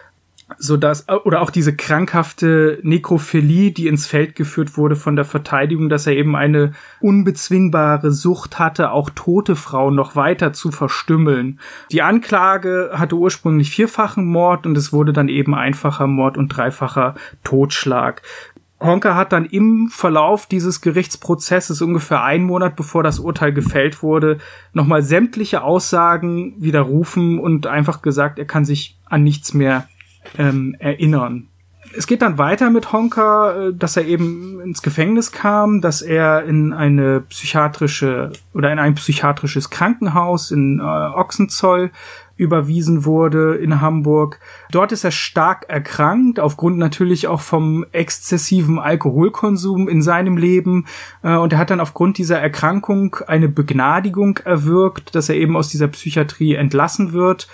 So dass, oder auch diese krankhafte Nekrophilie, die ins Feld geführt wurde von der Verteidigung, dass er eben eine unbezwingbare Sucht hatte, auch tote Frauen noch weiter zu verstümmeln. Die Anklage hatte ursprünglich vierfachen Mord und es wurde dann eben einfacher Mord und dreifacher Totschlag. Honka hat dann im Verlauf dieses Gerichtsprozesses, ungefähr einen Monat bevor das Urteil gefällt wurde, nochmal sämtliche Aussagen widerrufen und einfach gesagt, er kann sich an nichts mehr Ähm, erinnern. Es geht dann weiter mit Honka, dass er eben ins Gefängnis kam, dass er in eine psychiatrische oder in ein psychiatrisches Krankenhaus in äh, Ochsenzoll überwiesen wurde in Hamburg. Dort ist er stark erkrankt, aufgrund natürlich auch vom exzessiven Alkoholkonsum in seinem Leben. Und er hat dann aufgrund dieser Erkrankung eine Begnadigung erwirkt, dass er eben aus dieser Psychiatrie entlassen wird.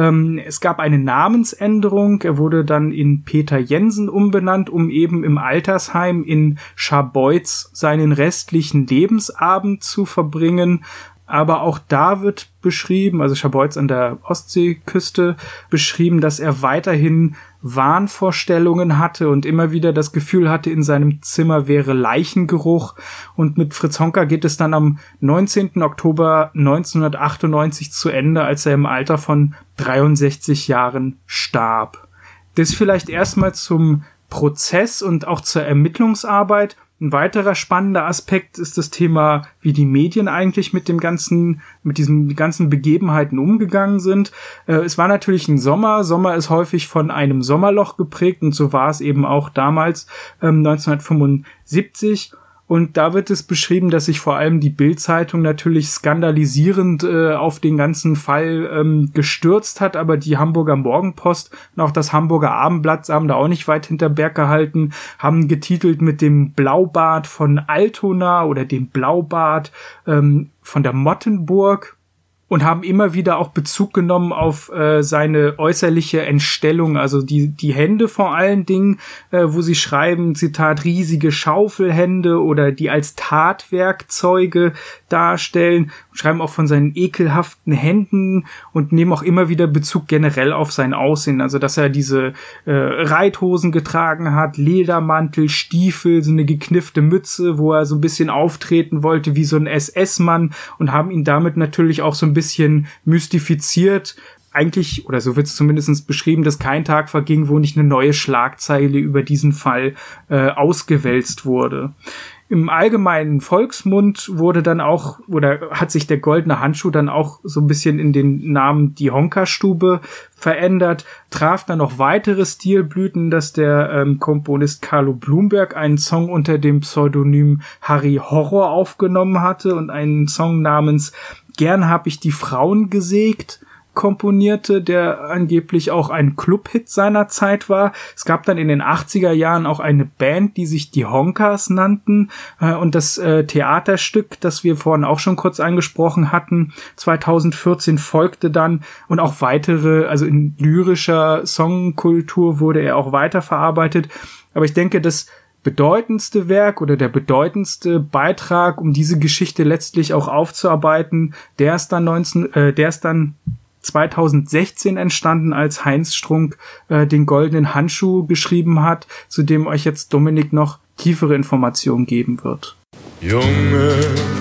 Es gab eine Namensänderung. Er wurde dann in Peter Jensen umbenannt, um eben im Altersheim in Scharbeutz seinen restlichen Lebensabend zu verbringen. Aber auch da wird beschrieben, also Scharbeutz an der Ostseeküste, beschrieben, dass er weiterhin Wahnvorstellungen hatte und immer wieder das Gefühl hatte, in seinem Zimmer wäre Leichengeruch. Und mit Fritz Honka geht es dann am neunzehnten Oktober neunzehnhundertachtundneunzig zu Ende, als er im Alter von dreiundsechzig Jahren starb. Das vielleicht erstmal zum Prozess und auch zur Ermittlungsarbeit. Ein weiterer spannender Aspekt ist das Thema, wie die Medien eigentlich mit dem ganzen, mit diesen ganzen Begebenheiten umgegangen sind. Äh, es war natürlich ein Sommer. Sommer ist häufig von einem Sommerloch geprägt und so war es eben auch damals, ähm, neunzehnhundertfünfundsiebzig. Und da wird es beschrieben, dass sich vor allem die Bild-Zeitung natürlich skandalisierend äh, auf den ganzen Fall ähm, gestürzt hat, aber die Hamburger Morgenpost und auch das Hamburger Abendblatt haben da auch nicht weit hinter Berg gehalten, haben getitelt mit dem Blaubart von Altona oder dem Blaubart ähm, von der Mottenburg. Und haben immer wieder auch Bezug genommen auf äh, seine äußerliche Entstellung, also die die Hände vor allen Dingen, äh, wo sie schreiben, Zitat, riesige Schaufelhände oder die als Tatwerkzeuge darstellen, schreiben auch von seinen ekelhaften Händen und nehmen auch immer wieder Bezug generell auf sein Aussehen, also dass er diese äh, Reithosen getragen hat, Ledermantel, Stiefel, so eine gekniffte Mütze, wo er so ein bisschen auftreten wollte wie so ein S S-Mann und haben ihn damit natürlich auch so ein bisschen bisschen mystifiziert. Eigentlich, oder so wird es zumindest beschrieben, dass kein Tag verging, wo nicht eine neue Schlagzeile über diesen Fall äh, ausgewälzt wurde. Im allgemeinen Volksmund wurde dann auch, oder hat sich der goldene Handschuh dann auch so ein bisschen in den Namen die Honka-Stube verändert, traf dann noch weitere Stilblüten, dass der ähm, Komponist Carlo Blumberg einen Song unter dem Pseudonym Harry Horror aufgenommen hatte und einen Song namens Gern hab ich die Frauen gesägt komponierte, der angeblich auch ein Clubhit seiner Zeit war. Es gab dann in den achtziger Jahren auch eine Band, die sich die Honkas nannten, äh, und das äh, Theaterstück, das wir vorhin auch schon kurz angesprochen hatten, zweitausendvierzehn folgte dann und auch weitere, also in lyrischer Songkultur wurde er auch weiterverarbeitet. Aber ich denke, das bedeutendste Werk oder der bedeutendste Beitrag, um diese Geschichte letztlich auch aufzuarbeiten, der ist dann neunzehn, äh, der ist dann zweitausendsechzehn entstanden, als Heinz Strunk äh, den goldenen Handschuh geschrieben hat, zu dem euch jetzt Dominik noch tiefere Informationen geben wird. Junge,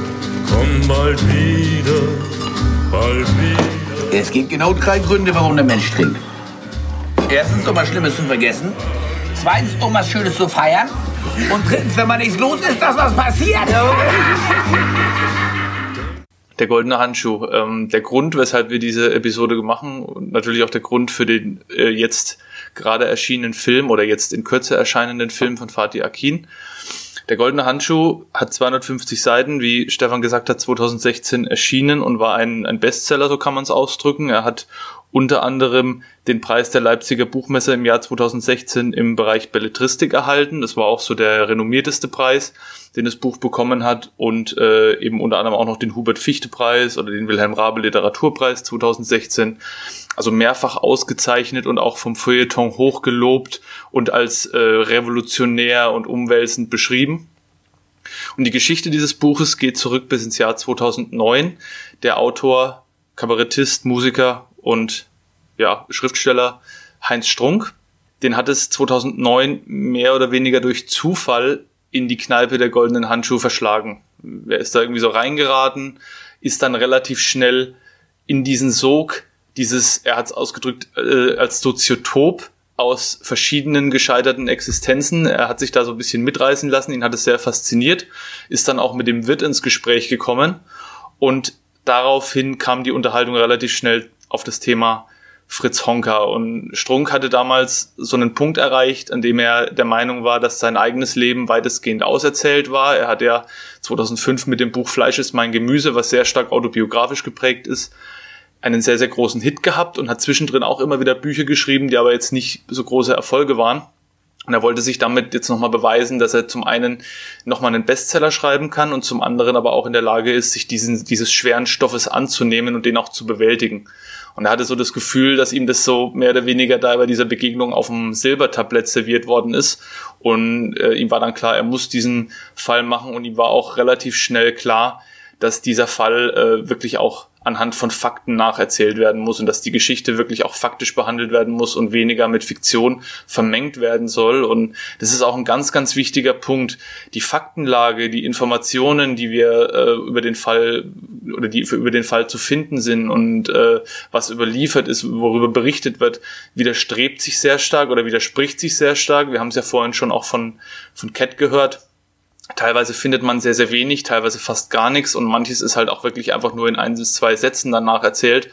komm bald wieder, bald wieder. Es gibt genau drei Gründe, warum der Mensch trinkt. Erstens, um was Schlimmes zu vergessen. Zweitens, um was Schönes zu feiern. Und drittens, wenn man nichts los ist, dass was passiert. Der goldene Handschuh. Ähm, der Grund, weshalb wir diese Episode machen und natürlich auch der Grund für den äh, jetzt gerade erschienenen Film oder jetzt in Kürze erscheinenden Film von Fatih Akin. Der goldene Handschuh hat zweihundertfünfzig Seiten, wie Stefan gesagt hat, zweitausendsechzehn erschienen und war ein, ein Bestseller, so kann man es ausdrücken. Er hat unter anderem den Preis der Leipziger Buchmesse im Jahr zweitausendsechzehn im Bereich Belletristik erhalten. Das war auch so der renommierteste Preis, den das Buch bekommen hat, und äh, eben unter anderem auch noch den Hubert-Fichte-Preis oder den Wilhelm-Raabe-Literaturpreis zweitausendsechzehn. Also mehrfach ausgezeichnet und auch vom Feuilleton hochgelobt und als äh, revolutionär und umwälzend beschrieben. Und die Geschichte dieses Buches geht zurück bis ins Jahr zweitausendneun. Der Autor, Kabarettist, Musiker und ja, Schriftsteller Heinz Strunk, den hat es zweitausendneun mehr oder weniger durch Zufall in die Kneipe der goldenen Handschuh verschlagen. Er ist da irgendwie so reingeraten, ist dann relativ schnell in diesen Sog dieses, er hat es ausgedrückt, äh, als Soziotop aus verschiedenen gescheiterten Existenzen. Er hat sich da so ein bisschen mitreißen lassen, ihn hat es sehr fasziniert, ist dann auch mit dem Wirt ins Gespräch gekommen und daraufhin kam die Unterhaltung relativ schnell auf das Thema Fritz Honka. Und Strunk hatte damals so einen Punkt erreicht, an dem er der Meinung war, dass sein eigenes Leben weitestgehend auserzählt war. Er hat ja zweitausendfünf mit dem Buch Fleisch ist mein Gemüse, was sehr stark autobiografisch geprägt ist, einen sehr, sehr großen Hit gehabt und hat zwischendrin auch immer wieder Bücher geschrieben, die aber jetzt nicht so große Erfolge waren. Und er wollte sich damit jetzt nochmal beweisen, dass er zum einen nochmal einen Bestseller schreiben kann und zum anderen aber auch in der Lage ist, sich diesen, dieses schweren Stoffes anzunehmen und den auch zu bewältigen. Und er hatte so das Gefühl, dass ihm das so mehr oder weniger da bei dieser Begegnung auf dem Silbertablett serviert worden ist. Und äh, ihm war dann klar, er muss diesen Fall machen, und ihm war auch relativ schnell klar, dass dieser Fall äh, wirklich auch anhand von Fakten nacherzählt werden muss und dass die Geschichte wirklich auch faktisch behandelt werden muss und weniger mit Fiktion vermengt werden soll. Und das ist auch ein ganz, ganz wichtiger Punkt. Die Faktenlage, die Informationen, die wir äh, über den Fall oder die für, über den Fall zu finden sind und äh, was überliefert ist, worüber berichtet wird, widerstrebt sich sehr stark oder widerspricht sich sehr stark. Wir haben es ja vorhin schon auch von von Cat gehört. Teilweise findet man sehr, sehr wenig, teilweise fast gar nichts, und manches ist halt auch wirklich einfach nur in ein bis zwei Sätzen danach erzählt.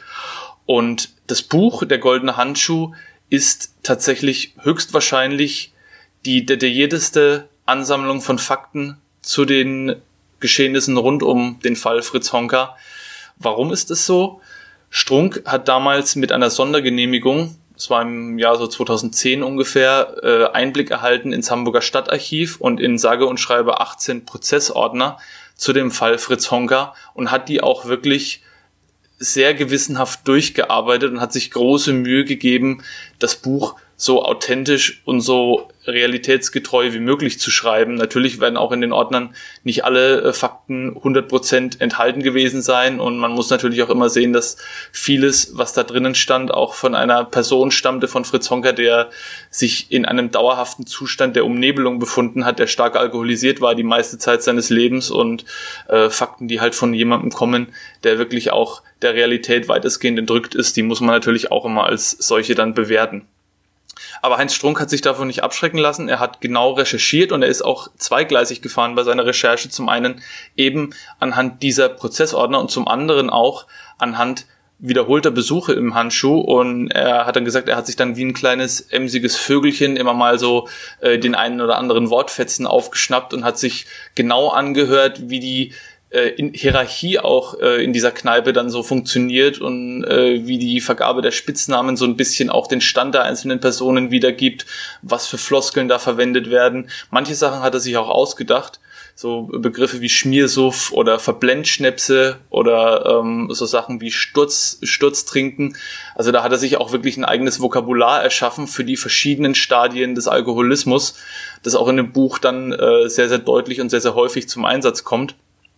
Und das Buch Der goldene Handschuh ist tatsächlich höchstwahrscheinlich die detaillierteste Ansammlung von Fakten zu den Geschehnissen rund um den Fall Fritz Honka. Warum ist es so? Strunk hat damals mit einer Sondergenehmigung, das war im Jahr so zweitausendzehn ungefähr, äh, Einblick erhalten ins Hamburger Stadtarchiv und in sage und schreibe achtzehn Prozessordner zu dem Fall Fritz Honka und hat die auch wirklich sehr gewissenhaft durchgearbeitet und hat sich große Mühe gegeben, das Buch so authentisch und so realitätsgetreu wie möglich zu schreiben. Natürlich werden auch in den Ordnern nicht alle äh, Fakten hundert Prozent enthalten gewesen sein, und man muss natürlich auch immer sehen, dass vieles, was da drinnen stand, auch von einer Person stammte, von Fritz Honka, der sich in einem dauerhaften Zustand der Umnebelung befunden hat, der stark alkoholisiert war die meiste Zeit seines Lebens, und äh, Fakten, die halt von jemandem kommen, der wirklich auch der Realität weitestgehend entrückt ist, die muss man natürlich auch immer als solche dann bewerten. Aber Heinz Strunk hat sich davon nicht abschrecken lassen. Er hat genau recherchiert, und er ist auch zweigleisig gefahren bei seiner Recherche. Zum einen eben anhand dieser Prozessordner und zum anderen auch anhand wiederholter Besuche im Handschuh. Und er hat dann gesagt, er hat sich dann wie ein kleines emsiges Vögelchen immer mal so äh, den einen oder anderen Wortfetzen aufgeschnappt und hat sich genau angehört, wie die in Hierarchie auch äh, in dieser Kneipe dann so funktioniert und äh, wie die Vergabe der Spitznamen so ein bisschen auch den Stand der einzelnen Personen wiedergibt, was für Floskeln da verwendet werden. Manche Sachen hat er sich auch ausgedacht, so Begriffe wie Schmiersuff oder Verblendschnäpse oder ähm, so Sachen wie Sturz, Sturztrinken. Also da hat er sich auch wirklich ein eigenes Vokabular erschaffen für die verschiedenen Stadien des Alkoholismus, das auch in dem Buch dann äh, sehr, sehr deutlich und sehr, sehr häufig zum Einsatz kommt.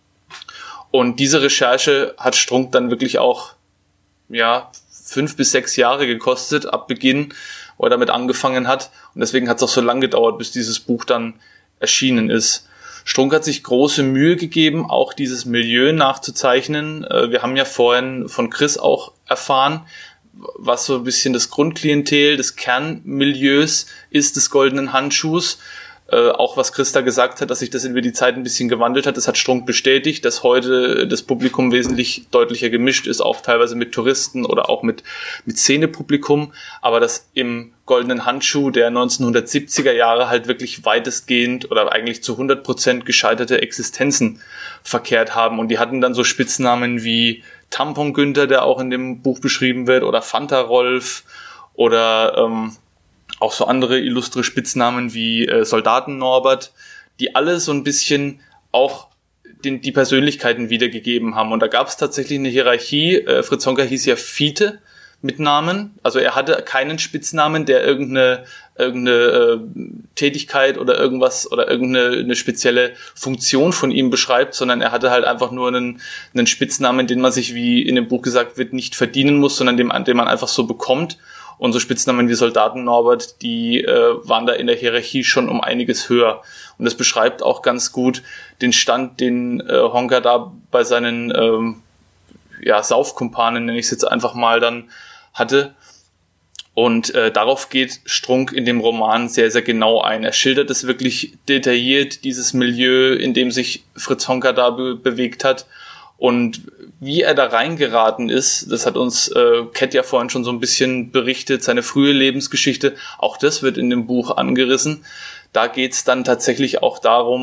Und diese Recherche hat Strunk dann wirklich auch, ja, fünf bis sechs Jahre gekostet, ab Beginn, wo er damit angefangen hat. Und deswegen hat es auch so lange gedauert, bis dieses Buch dann erschienen ist. Strunk hat sich große Mühe gegeben, auch dieses Milieu nachzuzeichnen. Wir haben ja vorhin von Chris auch erfahren, was so ein bisschen das Grundklientel des Kernmilieus ist des goldenen Handschuhs. Äh, auch was Christa gesagt hat, dass sich das über die Zeit ein bisschen gewandelt hat, das hat Strunk bestätigt, dass heute das Publikum wesentlich deutlicher gemischt ist, auch teilweise mit Touristen oder auch mit, mit Szenepublikum, aber dass im goldenen Handschuh der neunzehnhundertsiebziger Jahre halt wirklich weitestgehend oder eigentlich zu hundert Prozent gescheiterte Existenzen verkehrt haben, und die hatten dann so Spitznamen wie Tampon Günther, der auch in dem Buch beschrieben wird, oder Fanta Rolf oder ähm, auch so andere illustre Spitznamen wie äh, Soldaten Norbert, die alle so ein bisschen auch den, die Persönlichkeiten wiedergegeben haben. Und da gab es tatsächlich eine Hierarchie. Äh, Fritz Honka hieß ja Fiete mit Namen. Also er hatte keinen Spitznamen, der irgendeine, irgendeine äh, Tätigkeit oder irgendwas oder irgendeine eine spezielle Funktion von ihm beschreibt, sondern er hatte halt einfach nur einen, einen Spitznamen, den man sich, wie in dem Buch gesagt wird, nicht verdienen muss, sondern den, den man einfach so bekommt. Und so Spitznamen wie Soldaten Norbert, die äh, waren da in der Hierarchie schon um einiges höher. Und das beschreibt auch ganz gut den Stand, den äh, Honka da bei seinen ähm, ja, Saufkumpanen, nenne ich es jetzt einfach mal, dann hatte. Und äh, darauf geht Strunk in dem Roman sehr, sehr genau ein. Er schildert es wirklich detailliert, dieses Milieu, in dem sich Fritz Honka da be- bewegt hat. Und wie er da reingeraten ist, das hat uns äh, Cat ja vorhin schon so ein bisschen berichtet, seine frühe Lebensgeschichte, auch das wird in dem Buch angerissen. Da geht's dann tatsächlich auch darum,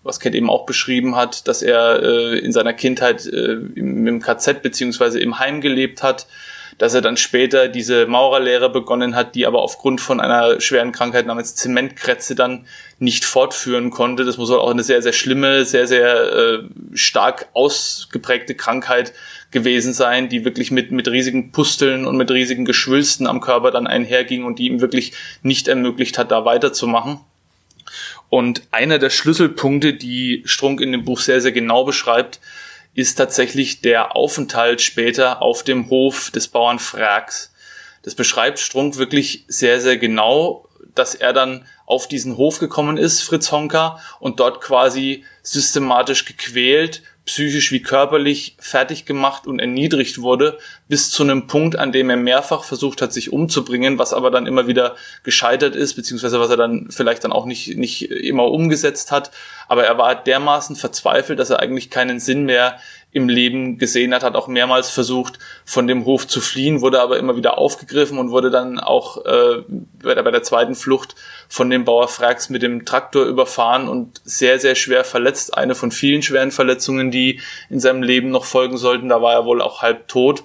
was Kat eben auch beschrieben hat, dass er äh, in seiner Kindheit äh, im, im K Z beziehungsweise im Heim gelebt hat, dass er dann später diese Maurerlehre begonnen hat, die aber aufgrund von einer schweren Krankheit namens Zementkrätze dann nicht fortführen konnte. Das muss auch eine sehr, sehr schlimme, sehr, sehr äh, stark ausgeprägte Krankheit gewesen sein, die wirklich mit, mit riesigen Pusteln und mit riesigen Geschwülsten am Körper dann einherging und die ihm wirklich nicht ermöglicht hat, da weiterzumachen. Und einer der Schlüsselpunkte, die Strunk in dem Buch sehr, sehr genau beschreibt, ist tatsächlich der Aufenthalt später auf dem Hof des Bauern Frags. Das beschreibt Strunk wirklich sehr, sehr genau, dass er dann auf diesen Hof gekommen ist, Fritz Honka, und dort quasi systematisch gequält, psychisch wie körperlich fertig gemacht und erniedrigt wurde, bis zu einem Punkt, an dem er mehrfach versucht hat, sich umzubringen, was aber dann immer wieder gescheitert ist, beziehungsweise was er dann vielleicht dann auch nicht, nicht immer umgesetzt hat. Aber er war dermaßen verzweifelt, dass er eigentlich keinen Sinn mehr im Leben gesehen hat, hat auch mehrmals versucht, von dem Hof zu fliehen, wurde aber immer wieder aufgegriffen und wurde dann auch äh, bei, der, bei der zweiten Flucht von dem Bauer Frags mit dem Traktor überfahren und sehr, sehr schwer verletzt. Eine von vielen schweren Verletzungen, die in seinem Leben noch folgen sollten. Da war er wohl auch halb tot.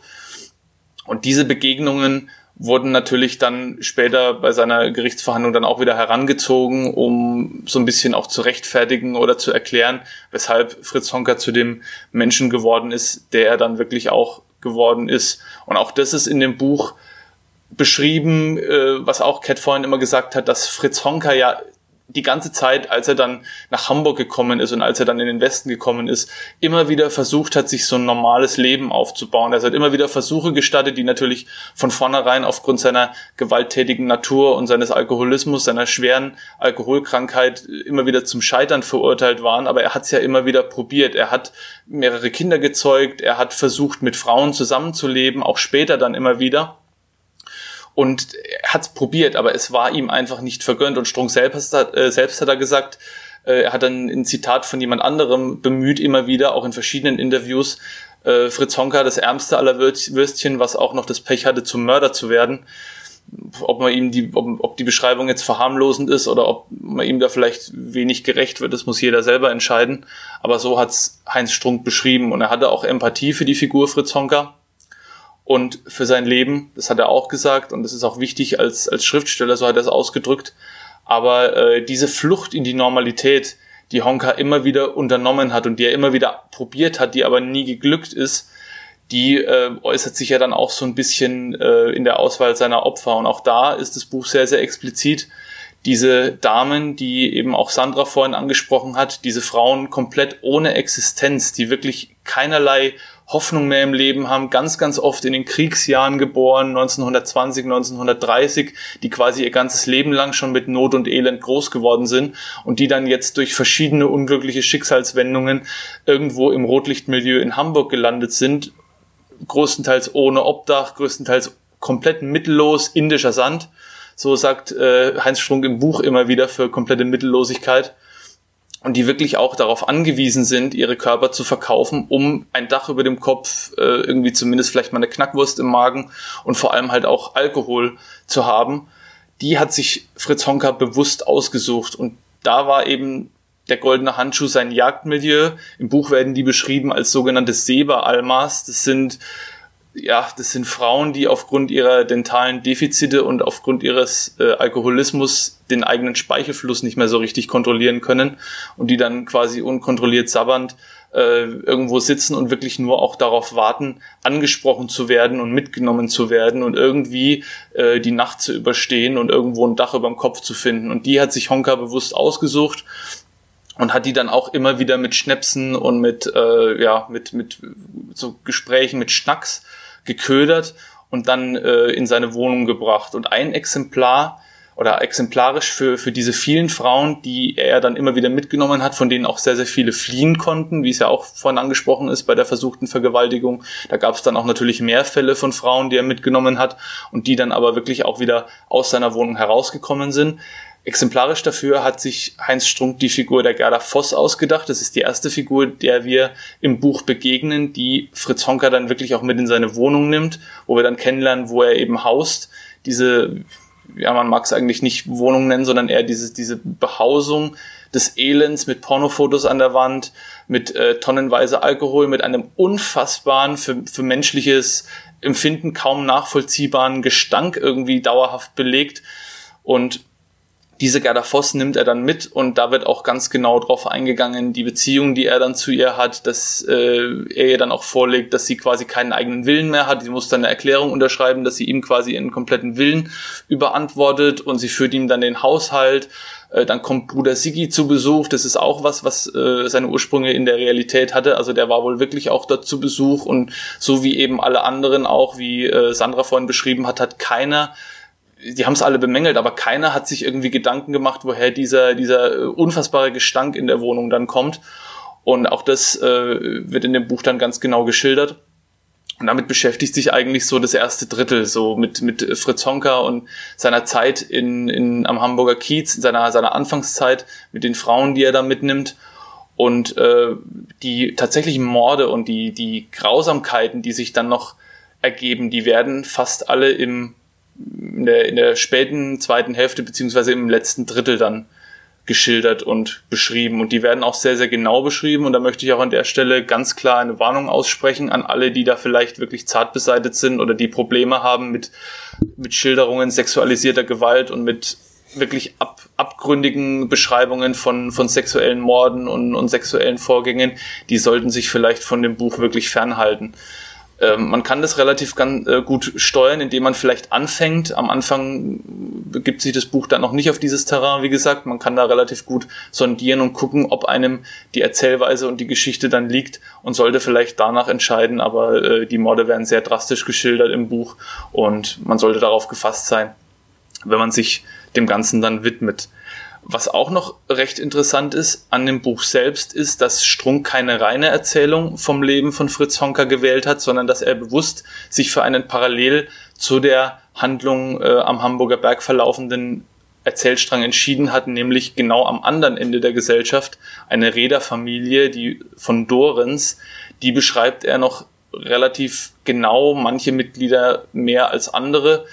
Und diese Begegnungen wurden natürlich dann später bei seiner Gerichtsverhandlung dann auch wieder herangezogen, um so ein bisschen auch zu rechtfertigen oder zu erklären, weshalb Fritz Honka zu dem Menschen geworden ist, der er dann wirklich auch geworden ist. Und auch das ist in dem Buch beschrieben, was auch Kat vorhin immer gesagt hat, dass Fritz Honka ja die ganze Zeit, als er dann nach Hamburg gekommen ist und als er dann in den Westen gekommen ist, immer wieder versucht hat, sich so ein normales Leben aufzubauen. Er hat immer wieder Versuche gestattet, die natürlich von vornherein aufgrund seiner gewalttätigen Natur und seines Alkoholismus, seiner schweren Alkoholkrankheit immer wieder zum Scheitern verurteilt waren. Aber er hat es ja immer wieder probiert. Er hat mehrere Kinder gezeugt, er hat versucht, mit Frauen zusammenzuleben, auch später dann immer wieder. Und er hat es probiert, aber es war ihm einfach nicht vergönnt. Und Strunk selbst hat, äh, selbst hat er gesagt, äh, er hat dann ein Zitat von jemand anderem bemüht, immer wieder, auch in verschiedenen Interviews, äh, Fritz Honka, das ärmste aller Würstchen, was auch noch das Pech hatte, zum Mörder zu werden. Ob man ihm die, ob, ob die Beschreibung jetzt verharmlosend ist oder ob man ihm da vielleicht wenig gerecht wird, das muss jeder selber entscheiden. Aber so hat's Heinz Strunk beschrieben. Und er hatte auch Empathie für die Figur Fritz Honka. Und für sein Leben, das hat er auch gesagt, und das ist auch wichtig als als Schriftsteller, so hat er es ausgedrückt. Aber äh, diese Flucht in die Normalität, die Honka immer wieder unternommen hat und die er immer wieder probiert hat, die aber nie geglückt ist, die äh, äußert sich ja dann auch so ein bisschen äh, in der Auswahl seiner Opfer. Und auch da ist das Buch sehr, sehr explizit. Diese Damen, die eben auch Sandra vorhin angesprochen hat, diese Frauen komplett ohne Existenz, die wirklich keinerlei Hoffnung mehr im Leben haben, ganz, ganz oft in den Kriegsjahren geboren, neunzehnhundertzwanzig, neunzehnhundertdreißig, die quasi ihr ganzes Leben lang schon mit Not und Elend groß geworden sind und die dann jetzt durch verschiedene unglückliche Schicksalswendungen irgendwo im Rotlichtmilieu in Hamburg gelandet sind, größtenteils ohne Obdach, größtenteils komplett mittellos, indischer Sand. So sagt äh, Heinz Strunk im Buch immer wieder für komplette Mittellosigkeit. Und die wirklich auch darauf angewiesen sind, ihre Körper zu verkaufen, um ein Dach über dem Kopf, äh, irgendwie zumindest vielleicht mal eine Knackwurst im Magen und vor allem halt auch Alkohol zu haben. Die hat sich Fritz Honka bewusst ausgesucht. Und da war eben der goldene Handschuh sein Jagdmilieu. Im Buch werden die beschrieben als sogenannte Seba-Almas. Das sind ja, das sind Frauen, die aufgrund ihrer dentalen Defizite und aufgrund ihres äh, Alkoholismus den eigenen Speichelfluss nicht mehr so richtig kontrollieren können und die dann quasi unkontrolliert sabbernd äh, irgendwo sitzen und wirklich nur auch darauf warten, angesprochen zu werden und mitgenommen zu werden und irgendwie äh, die Nacht zu überstehen und irgendwo ein Dach über dem Kopf zu finden. Und die hat sich Honka bewusst ausgesucht und hat die dann auch immer wieder mit Schnäpsen und mit äh, ja mit mit so Gesprächen mit Schnacks geködert und dann äh, in seine Wohnung gebracht. Und ein Exemplar oder exemplarisch für für diese vielen Frauen, die er dann immer wieder mitgenommen hat, von denen auch sehr, sehr viele fliehen konnten, wie es ja auch vorhin angesprochen ist bei der versuchten Vergewaltigung. Da gab es dann auch natürlich mehr Fälle von Frauen, die er mitgenommen hat und die dann aber wirklich auch wieder aus seiner Wohnung herausgekommen sind. Exemplarisch dafür hat sich Heinz Strunk die Figur der Gerda Voss ausgedacht. Das ist die erste Figur, der wir im Buch begegnen, die Fritz Honka dann wirklich auch mit in seine Wohnung nimmt, wo wir dann kennenlernen, wo er eben haust. Diese ja, man mag es eigentlich nicht Wohnung nennen, sondern eher dieses, diese Behausung des Elends mit Pornofotos an der Wand, mit äh, tonnenweise Alkohol, mit einem unfassbaren, für, für menschliches Empfinden kaum nachvollziehbaren Gestank irgendwie dauerhaft belegt. Und diese Gerda Voss nimmt er dann mit und da wird auch ganz genau drauf eingegangen, die Beziehung, die er dann zu ihr hat, dass äh, er ihr dann auch vorlegt, dass sie quasi keinen eigenen Willen mehr hat. Sie muss dann eine Erklärung unterschreiben, dass sie ihm quasi ihren kompletten Willen überantwortet und sie führt ihm dann den Haushalt. Äh, dann kommt Bruder Siggi zu Besuch. Das ist auch was, was äh, seine Ursprünge in der Realität hatte. Also der war wohl wirklich auch dort zu Besuch und so wie eben alle anderen auch, wie äh, Sandra vorhin beschrieben hat, hat keiner die haben es alle bemängelt, aber keiner hat sich irgendwie Gedanken gemacht, woher dieser dieser unfassbare Gestank in der Wohnung dann kommt. Und auch das äh, wird in dem Buch dann ganz genau geschildert. Und damit beschäftigt sich eigentlich so das erste Drittel, so mit mit Fritz Honka und seiner Zeit in in am Hamburger Kiez, seiner seiner Anfangszeit mit den Frauen, die er da mitnimmt. Und äh, die tatsächlichen Morde und die die Grausamkeiten, die sich dann noch ergeben, die werden fast alle im In der, in der späten zweiten Hälfte beziehungsweise im letzten Drittel dann geschildert und beschrieben. Und die werden auch sehr, sehr genau beschrieben. Und da möchte ich auch an der Stelle ganz klar eine Warnung aussprechen an alle, die da vielleicht wirklich zart beseitigt sind oder die Probleme haben mit, mit Schilderungen sexualisierter Gewalt und mit wirklich ab, abgründigen Beschreibungen von, von sexuellen Morden und, und sexuellen Vorgängen. Die sollten sich vielleicht von dem Buch wirklich fernhalten. Man kann das relativ ganz, äh, gut steuern, indem man vielleicht anfängt. Am Anfang begibt sich das Buch dann noch nicht auf dieses Terrain, wie gesagt. Man kann da relativ gut sondieren und gucken, ob einem die Erzählweise und die Geschichte dann liegt und sollte vielleicht danach entscheiden. Aber äh, die Morde werden sehr drastisch geschildert im Buch und man sollte darauf gefasst sein, wenn man sich dem Ganzen dann widmet. Was auch noch recht interessant ist an dem Buch selbst, ist, dass Strunk keine reine Erzählung vom Leben von Fritz Honka gewählt hat, sondern dass er bewusst sich für einen parallel zu der Handlung äh, am Hamburger Berg verlaufenden Erzählstrang entschieden hat, nämlich genau am anderen Ende der Gesellschaft eine Reederfamilie, die von Dorens, die beschreibt er noch relativ genau, manche Mitglieder mehr als andere.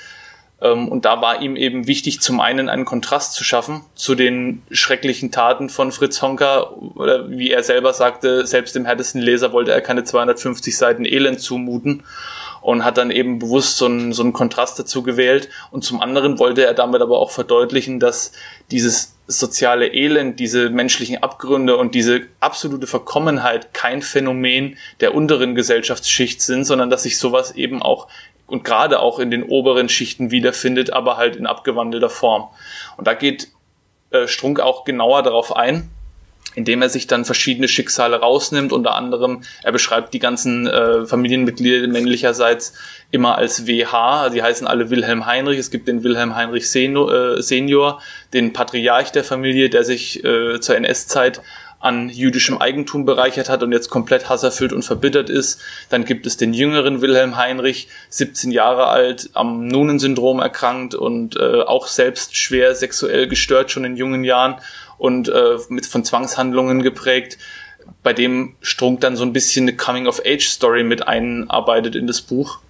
Und da war ihm eben wichtig, zum einen einen Kontrast zu schaffen zu den schrecklichen Taten von Fritz Honka, oder wie er selber sagte, selbst dem härtesten Leser wollte er keine zweihundertfünfzig Seiten Elend zumuten und hat dann eben bewusst so einen, so einen Kontrast dazu gewählt. Und zum anderen wollte er damit aber auch verdeutlichen, dass dieses soziale Elend, diese menschlichen Abgründe und diese absolute Verkommenheit kein Phänomen der unteren Gesellschaftsschicht sind, sondern dass sich sowas eben auch und gerade auch in den oberen Schichten wiederfindet, aber halt in abgewandelter Form. Und da geht äh, Strunk auch genauer darauf ein, indem er sich dann verschiedene Schicksale rausnimmt. Unter anderem, er beschreibt die ganzen äh, Familienmitglieder männlicherseits immer als W H. Die heißen alle Wilhelm Heinrich. Es gibt den Wilhelm Heinrich Senior, äh, Senior, den Patriarch der Familie, der sich äh, zur N S-Zeit an jüdischem Eigentum bereichert hat und jetzt komplett hasserfüllt und verbittert ist. Dann gibt es den jüngeren Wilhelm Heinrich, siebzehn Jahre alt, am Noonan-Syndrom erkrankt und äh, auch selbst schwer sexuell gestört, schon in jungen Jahren und äh, mit von Zwangshandlungen geprägt, bei dem Strunk dann so ein bisschen eine Coming-of-Age-Story mit einarbeitet in das Buch.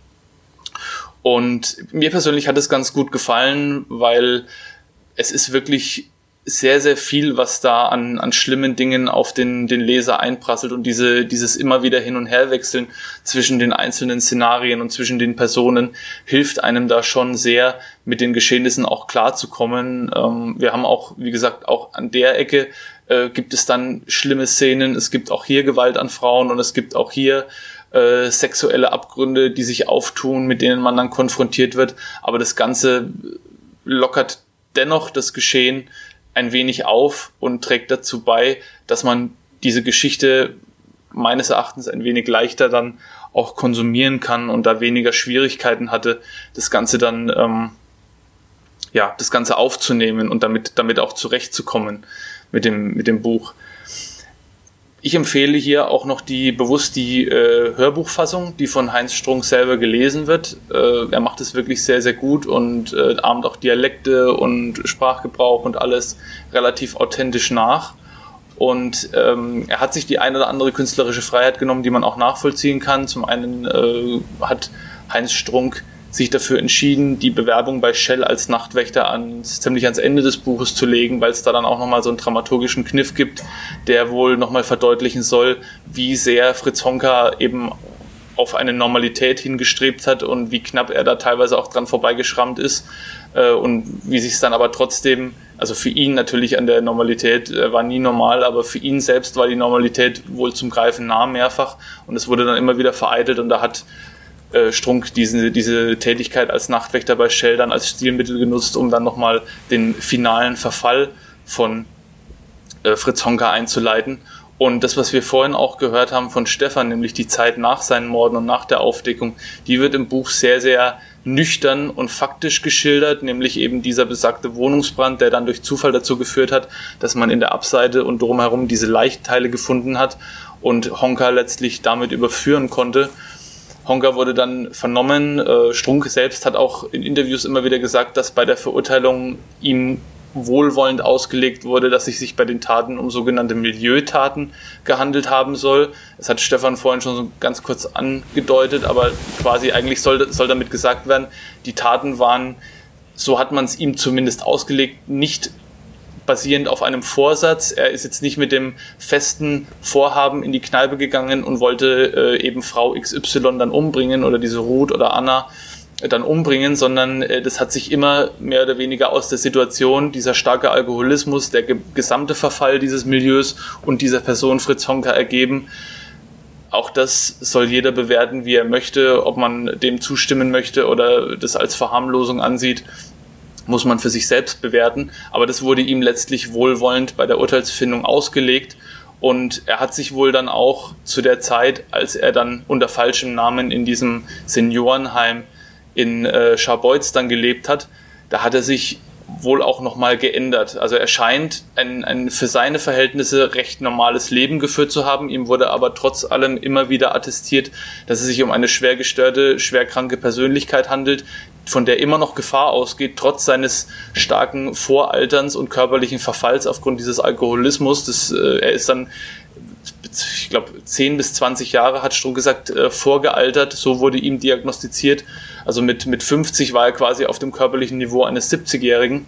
Und mir persönlich hat es ganz gut gefallen, weil es ist wirklich sehr, sehr viel, was da an, an schlimmen Dingen auf den, den Leser einprasselt und diese, dieses immer wieder Hin- und Herwechseln zwischen den einzelnen Szenarien und zwischen den Personen hilft einem da schon sehr, mit den Geschehnissen auch klarzukommen. Ähm, wir haben auch, wie gesagt, auch an der Ecke äh, gibt es dann schlimme Szenen. Es gibt auch hier Gewalt an Frauen und es gibt auch hier äh, sexuelle Abgründe, die sich auftun, mit denen man dann konfrontiert wird. Aber das Ganze lockert dennoch das Geschehen ein wenig auf und trägt dazu bei, dass man diese Geschichte meines Erachtens ein wenig leichter dann auch konsumieren kann und da weniger Schwierigkeiten hatte, das Ganze dann, ähm, ja, das Ganze aufzunehmen und damit, damit auch zurechtzukommen mit dem, mit dem Buch. Ich empfehle hier auch noch die bewusst die äh, Hörbuchfassung, die von Heinz Strunk selber gelesen wird. Äh, er macht es wirklich sehr, sehr gut und äh, ahmt auch Dialekte und Sprachgebrauch und alles relativ authentisch nach. Und ähm, er hat sich die eine oder andere künstlerische Freiheit genommen, die man auch nachvollziehen kann. Zum einen äh, hat Heinz Strunk sich dafür entschieden, die Bewerbung bei Shell als Nachtwächter ans, ziemlich ans Ende des Buches zu legen, weil es da dann auch nochmal so einen dramaturgischen Kniff gibt, der wohl nochmal verdeutlichen soll, wie sehr Fritz Honka eben auf eine Normalität hingestrebt hat und wie knapp er da teilweise auch dran vorbeigeschrammt ist äh, und wie sich es dann aber trotzdem, also für ihn natürlich an der Normalität, er war nie normal, aber für ihn selbst war die Normalität wohl zum Greifen nah mehrfach und es wurde dann immer wieder vereitelt und da hat äh, Strunk diese, diese Tätigkeit als Nachtwächter bei Shell dann als Stilmittel genutzt, um dann nochmal den finalen Verfall von äh, Fritz Honka einzuleiten. Und das, was wir vorhin auch gehört haben von Stefan, nämlich die Zeit nach seinen Morden und nach der Aufdeckung, die wird im Buch sehr, sehr nüchtern und faktisch geschildert, nämlich eben dieser besagte Wohnungsbrand, der dann durch Zufall dazu geführt hat, dass man in der Abseite und drumherum diese Leichteile gefunden hat und Honka letztlich damit überführen konnte. Honka wurde dann vernommen. Strunk selbst hat auch in Interviews immer wieder gesagt, dass bei der Verurteilung ihm wohlwollend ausgelegt wurde, dass es sich bei den Taten um sogenannte Milieutaten gehandelt haben soll. Das hat Stefan vorhin schon so ganz kurz angedeutet, aber quasi eigentlich soll, soll damit gesagt werden, die Taten waren, so hat man es ihm zumindest ausgelegt, nicht basierend auf einem Vorsatz. Er ist jetzt nicht mit dem festen Vorhaben in die Kneipe gegangen und wollte äh, eben Frau X Y dann umbringen oder diese Ruth oder Anna dann umbringen, sondern äh, das hat sich immer mehr oder weniger aus der Situation, dieser starke Alkoholismus, der ge- gesamte Verfall dieses Milieus und dieser Person Fritz Honka ergeben. Auch das soll jeder bewerten, wie er möchte, ob man dem zustimmen möchte oder das als Verharmlosung ansieht, muss man für sich selbst bewerten. Aber das wurde ihm letztlich wohlwollend bei der Urteilsfindung ausgelegt. Und er hat sich wohl dann auch zu der Zeit, als er dann unter falschem Namen in diesem Seniorenheim in äh, Scharbeutz dann gelebt hat, da hat er sich wohl auch nochmal geändert. Also er scheint ein, ein für seine Verhältnisse recht normales Leben geführt zu haben. Ihm wurde aber trotz allem immer wieder attestiert, dass es sich um eine schwer gestörte, schwerkranke Persönlichkeit handelt, von der immer noch Gefahr ausgeht, trotz seines starken Voralterns und körperlichen Verfalls aufgrund dieses Alkoholismus. Das, äh, er ist dann, ich glaube, zehn bis zwanzig Jahre, hat Strunk gesagt, äh, vorgealtert. So wurde ihm diagnostiziert. Also mit, mit fünfzig war er quasi auf dem körperlichen Niveau eines siebzigjährigen.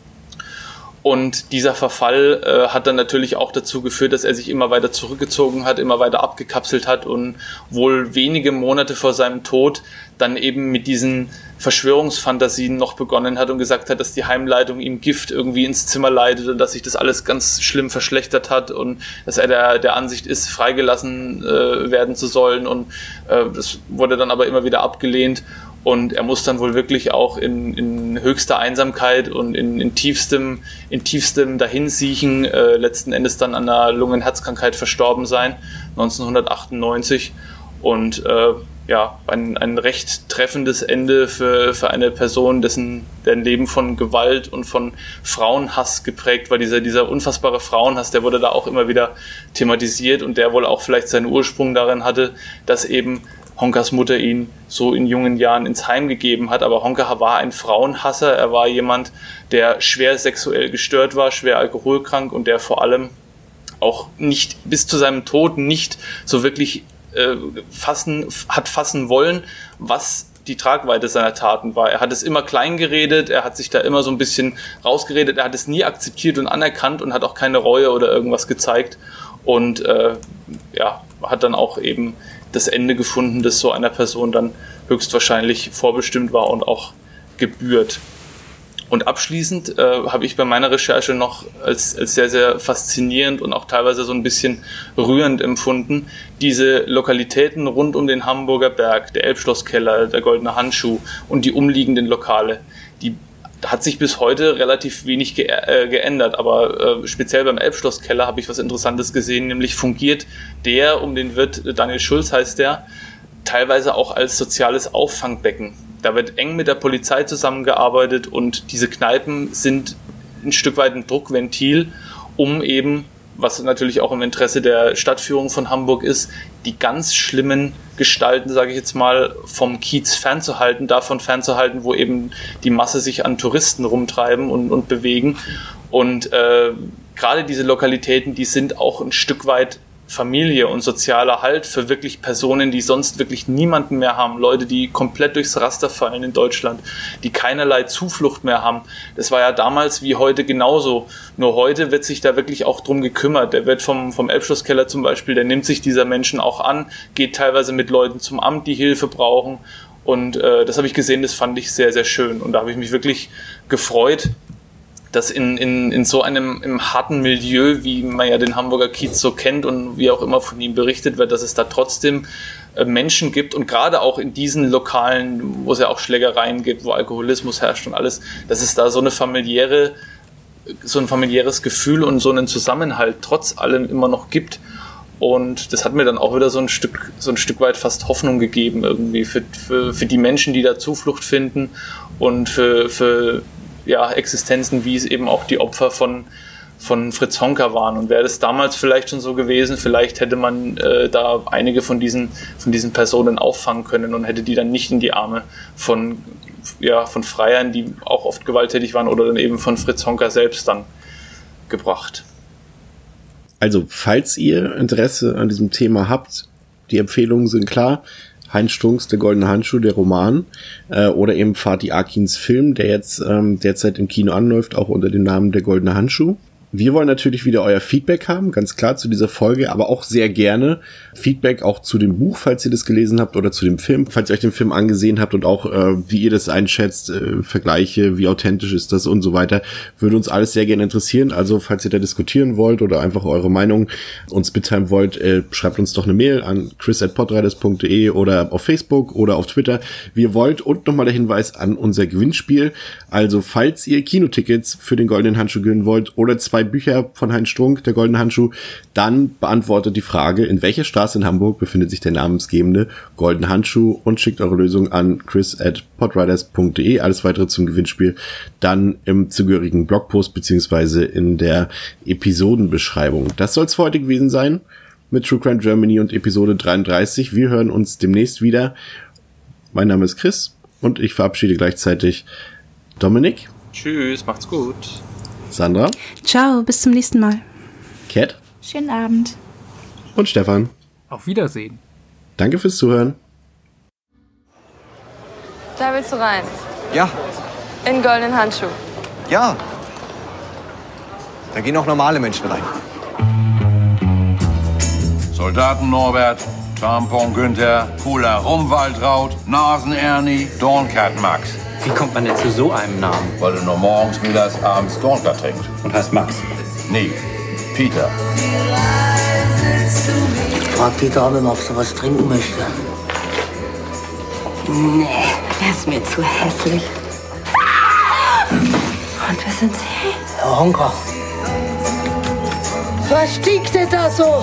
Und dieser Verfall äh, hat dann natürlich auch dazu geführt, dass er sich immer weiter zurückgezogen hat, immer weiter abgekapselt hat und wohl wenige Monate vor seinem Tod dann eben mit diesen Verschwörungsfantasien noch begonnen hat und gesagt hat, dass die Heimleitung ihm Gift irgendwie ins Zimmer leitet und dass sich das alles ganz schlimm verschlechtert hat und dass er der, der Ansicht ist, freigelassen äh, werden zu sollen. Und äh, das wurde dann aber immer wieder abgelehnt. Und er muss dann wohl wirklich auch in, in höchster Einsamkeit und in, in tiefstem, in tiefstem Dahinsiechen äh, letzten Endes dann an einer Lungenherzkrankheit verstorben sein, neunzehnhundertachtundneunzig. Und äh, ja, ein, ein recht treffendes Ende für, für eine Person, dessen, deren Leben von Gewalt und von Frauenhass geprägt war. Dieser, dieser unfassbare Frauenhass, der wurde da auch immer wieder thematisiert und der wohl auch vielleicht seinen Ursprung darin hatte, dass eben Honkas Mutter ihn so in jungen Jahren ins Heim gegeben hat. Aber Honka war ein Frauenhasser. Er war jemand, der schwer sexuell gestört war, schwer alkoholkrank und der vor allem auch nicht bis zu seinem Tod nicht so wirklich äh, fassen, hat fassen wollen, was die Tragweite seiner Taten war. Er hat es immer klein geredet, er hat sich da immer so ein bisschen rausgeredet, er hat es nie akzeptiert und anerkannt und hat auch keine Reue oder irgendwas gezeigt. Und äh, ja, hat dann auch eben das Ende gefunden, das so einer Person dann höchstwahrscheinlich vorbestimmt war und auch gebührt. Und abschließend äh, habe ich bei meiner Recherche noch als, als sehr, sehr faszinierend und auch teilweise so ein bisschen rührend empfunden, diese Lokalitäten rund um den Hamburger Berg, der Elbschlosskeller, der Goldene Handschuh und die umliegenden Lokale. Die hat sich bis heute relativ wenig ge- äh, geändert, aber äh, speziell beim Elbschlosskeller habe ich was Interessantes gesehen, nämlich fungiert der um den Wirt, Daniel Schulz heißt der, teilweise auch als soziales Auffangbecken. Da wird eng mit der Polizei zusammengearbeitet und diese Kneipen sind ein Stück weit ein Druckventil, um eben, was natürlich auch im Interesse der Stadtführung von Hamburg ist, die ganz schlimmen Gestalten, sage ich jetzt mal, vom Kiez fernzuhalten, davon fernzuhalten, wo eben die Masse sich an Touristen rumtreiben und, und bewegen. Und äh, gerade diese Lokalitäten, die sind auch ein Stück weit Familie und sozialer Halt für wirklich Personen, die sonst wirklich niemanden mehr haben. Leute, die komplett durchs Raster fallen in Deutschland, die keinerlei Zuflucht mehr haben. Das war ja damals wie heute genauso. Nur heute wird sich da wirklich auch drum gekümmert. Der wird vom, vom Elbschlosskeller zum Beispiel, der nimmt sich dieser Menschen auch an, geht teilweise mit Leuten zum Amt, die Hilfe brauchen. Und äh, das habe ich gesehen, das fand ich sehr, sehr schön. Und da habe ich mich wirklich gefreut, dass in, in, in so einem im harten Milieu, wie man ja den Hamburger Kiez so kennt und wie auch immer von ihm berichtet wird, dass es da trotzdem äh, Menschen gibt und gerade auch in diesen Lokalen, wo es ja auch Schlägereien gibt, wo Alkoholismus herrscht und alles, dass es da so eine familiäre, so ein familiäres Gefühl und so einen Zusammenhalt trotz allem immer noch gibt. Und das hat mir dann auch wieder so ein Stück, so ein Stück weit fast Hoffnung gegeben irgendwie für, für, für die Menschen, die da Zuflucht finden und für, für ja, Existenzen, wie es eben auch die Opfer von, von Fritz Honka waren. Und wäre das damals vielleicht schon so gewesen, vielleicht hätte man äh, da einige von diesen, von diesen Personen auffangen können und hätte die dann nicht in die Arme von, ja, von Freiern, die auch oft gewalttätig waren, oder dann eben von Fritz Honka selbst dann gebracht. Also, falls ihr Interesse an diesem Thema habt, die Empfehlungen sind klar. Heinz Strunks, Der goldene Handschuh, der Roman, äh, oder eben Fatih Akins Film, der jetzt ähm, derzeit im Kino anläuft, auch unter dem Namen Der goldene Handschuh. Wir wollen natürlich wieder euer Feedback haben, ganz klar zu dieser Folge, aber auch sehr gerne Feedback auch zu dem Buch, falls ihr das gelesen habt, oder zu dem Film, falls ihr euch den Film angesehen habt und auch, äh, wie ihr das einschätzt, äh, Vergleiche, wie authentisch ist das und so weiter, würde uns alles sehr gerne interessieren. Also falls ihr da diskutieren wollt oder einfach eure Meinung uns mitteilen wollt, äh, schreibt uns doch eine Mail an chris at podriders punkt de oder auf Facebook oder auf Twitter, wie ihr wollt. Und nochmal der Hinweis an unser Gewinnspiel. Also falls ihr Kinotickets für den goldenen Handschuh gewinnen wollt oder zwei Bücher von Heinz Strunk, Der goldene Handschuh, dann beantwortet die Frage, in welcher Straße in Hamburg befindet sich der namensgebende Goldene Handschuh, und schickt eure Lösung an chris at podriders punkt de. Alles weitere zum Gewinnspiel dann im zugehörigen Blogpost beziehungsweise in der Episodenbeschreibung. Das soll es für heute gewesen sein mit True Crime Germany und Episode dreiunddreißig. Wir hören uns demnächst wieder. Mein Name ist Chris und ich verabschiede gleichzeitig Dominik. Tschüss, macht's gut. Sandra. Ciao, bis zum nächsten Mal. Cat. Schönen Abend. Und Stefan. Auf Wiedersehen. Danke fürs Zuhören. Da willst du rein. Ja, In goldenen Handschuh. ja. Da gehen auch normale Menschen rein. Soldaten Norbert, Tampon Günther, Cooler Rumwaldraut, Nasen Ernie, Dornkat Max. Wie kommt man denn zu so einem Namen? Weil du nur morgens, mittags, abends Dornka trinkst. Und heißt Max? Nee, Peter. Frag Peter, ob er noch so was trinken möchte. Nee, der ist mir zu hässlich. Und wer sind Sie? Herr Honka. Was stinkt denn da so?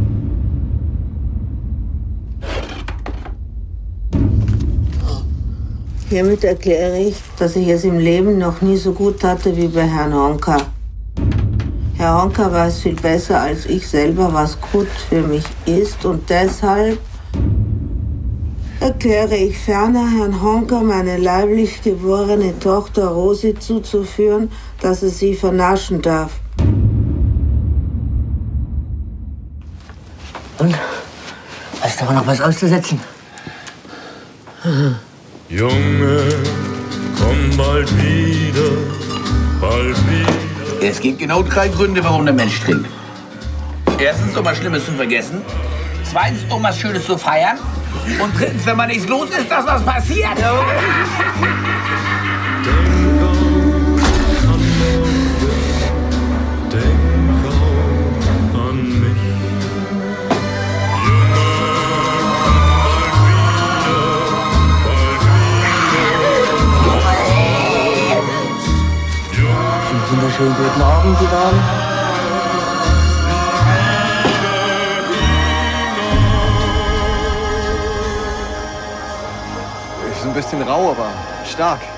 Hiermit erkläre ich, dass ich es im Leben noch nie so gut hatte wie bei Herrn Honka. Herr Honka weiß viel besser als ich selber, was gut für mich ist, und deshalb erkläre ich ferner Herrn Honka, meine leiblich geborene Tochter Rosi zuzuführen, dass er sie vernaschen darf. Und? Hast du aber noch was auszusetzen? Junge, komm bald wieder, bald wieder. Es gibt genau drei Gründe, warum der Mensch trinkt. Erstens, um was Schlimmes zu vergessen. Zweitens, um was Schönes zu feiern. Und drittens, wenn man nichts los ist, dass was passiert. Wunderschönen guten Abend, die Damen. Ist ein bisschen rau, aber stark.